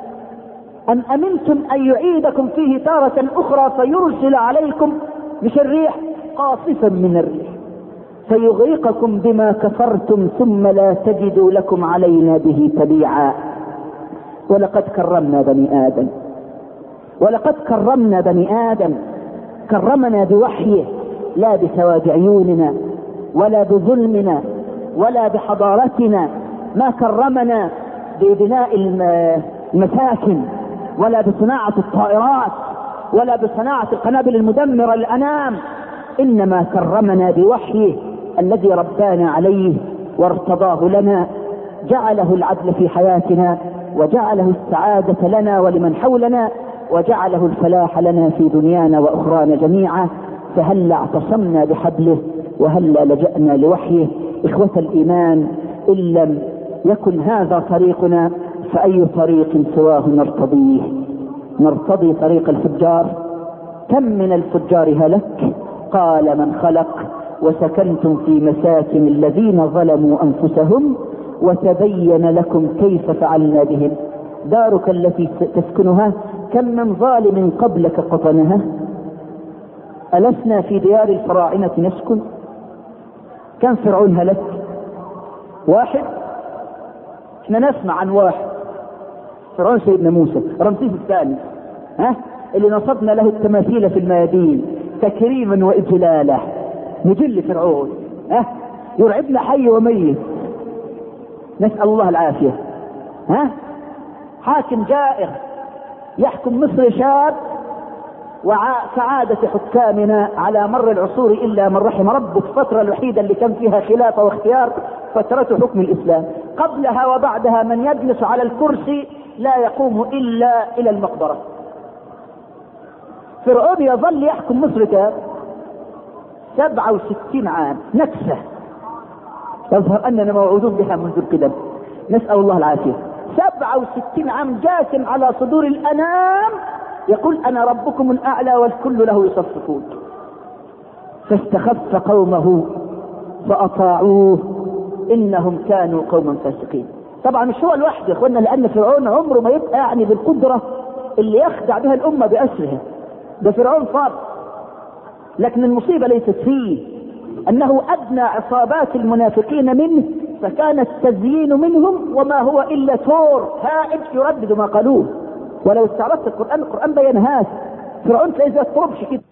أم أمنتم أن يعيدكم فيه تارة أخرى فيرسل عليكم مش الريح قاصفا من الريح فيغرقكم بما كفرتم ثم لا تجدوا لكم علينا به تبيعا. ولقد كرمنا بني آدم، ولقد كرمنا بني آدم، كرمنا بوحيه لا بسواد عيوننا ولا بظلمنا ولا بحضارتنا. ما كرمنا ببناء المساكن ولا بصناعة الطائرات ولا بصناعة القنابل المدمرة للأنام، إنما كرمنا بوحيه الذي ربانا عليه وارتضاه لنا، جعله العدل في حياتنا وجعله السعادة لنا ولمن حولنا وجعله الفلاح لنا في دنيانا وأخرانا جميعا. فهل اعتصمنا بحبله وهل لجأنا لوحيه؟ إخوة الإيمان، إن لم يكن هذا طريقنا فأي طريق سواه نرتضيه؟ نرتضي طريق الفجار؟ كم من الفجار هلك قال من خلق وسكنتم في مساكن الذين ظلموا أنفسهم وتبين لكم كيف فعلنا بهم. دارك التي تسكنها كم من ظالم قبلك قطنها؟ ألسنا في ديار الفراعنة نسكن؟ كم فرعون هلك؟ واحد؟ احنا نسمع عن واحد، فرعون سيدنا موسى رمسيس الثاني، اللي نصبنا له التماثيل في الميادين تكريما وإجلالا. نجل فرعون، يرعبنا حي وميت، نسأل الله العافية. حاكم جائر يحكم مصر شاب، وكعادة حكامنا على مر العصور إلا من رحم ربك، الفترة الوحيدة اللي كان فيها خلافة واختيار فترة حكم الإسلام. قبلها وبعدها من يجلس على الكرسي لا يقوم إلا إلى المقبرة. فرعون يظل يحكم مصر كام؟ 67 عام. نكسة يظهر اننا موعودون بها منذ القدم، نسأل الله العافية. 67 عام جاثم على صدور الانام يقول انا ربكم الاعلى والكل له يصفقون. فاستخف قومه فاطاعوه انهم كانوا قوما فاسقين. طبعا مش هو لوحده يا اخوانا، لان فرعون عمره ما يبقى يعني بالقدرة اللي يخدع بها الامة باسرها، ده فرعون صار. لكن المصيبة ليست فيه، انه ادنى عصابات المنافقين منه، فكان التزيين منهم وما هو الا ثور هائج يردد ما قالوه. ولو استعرضت القرآن بين هذا، فرعون تلاقيه زي الطربش كده.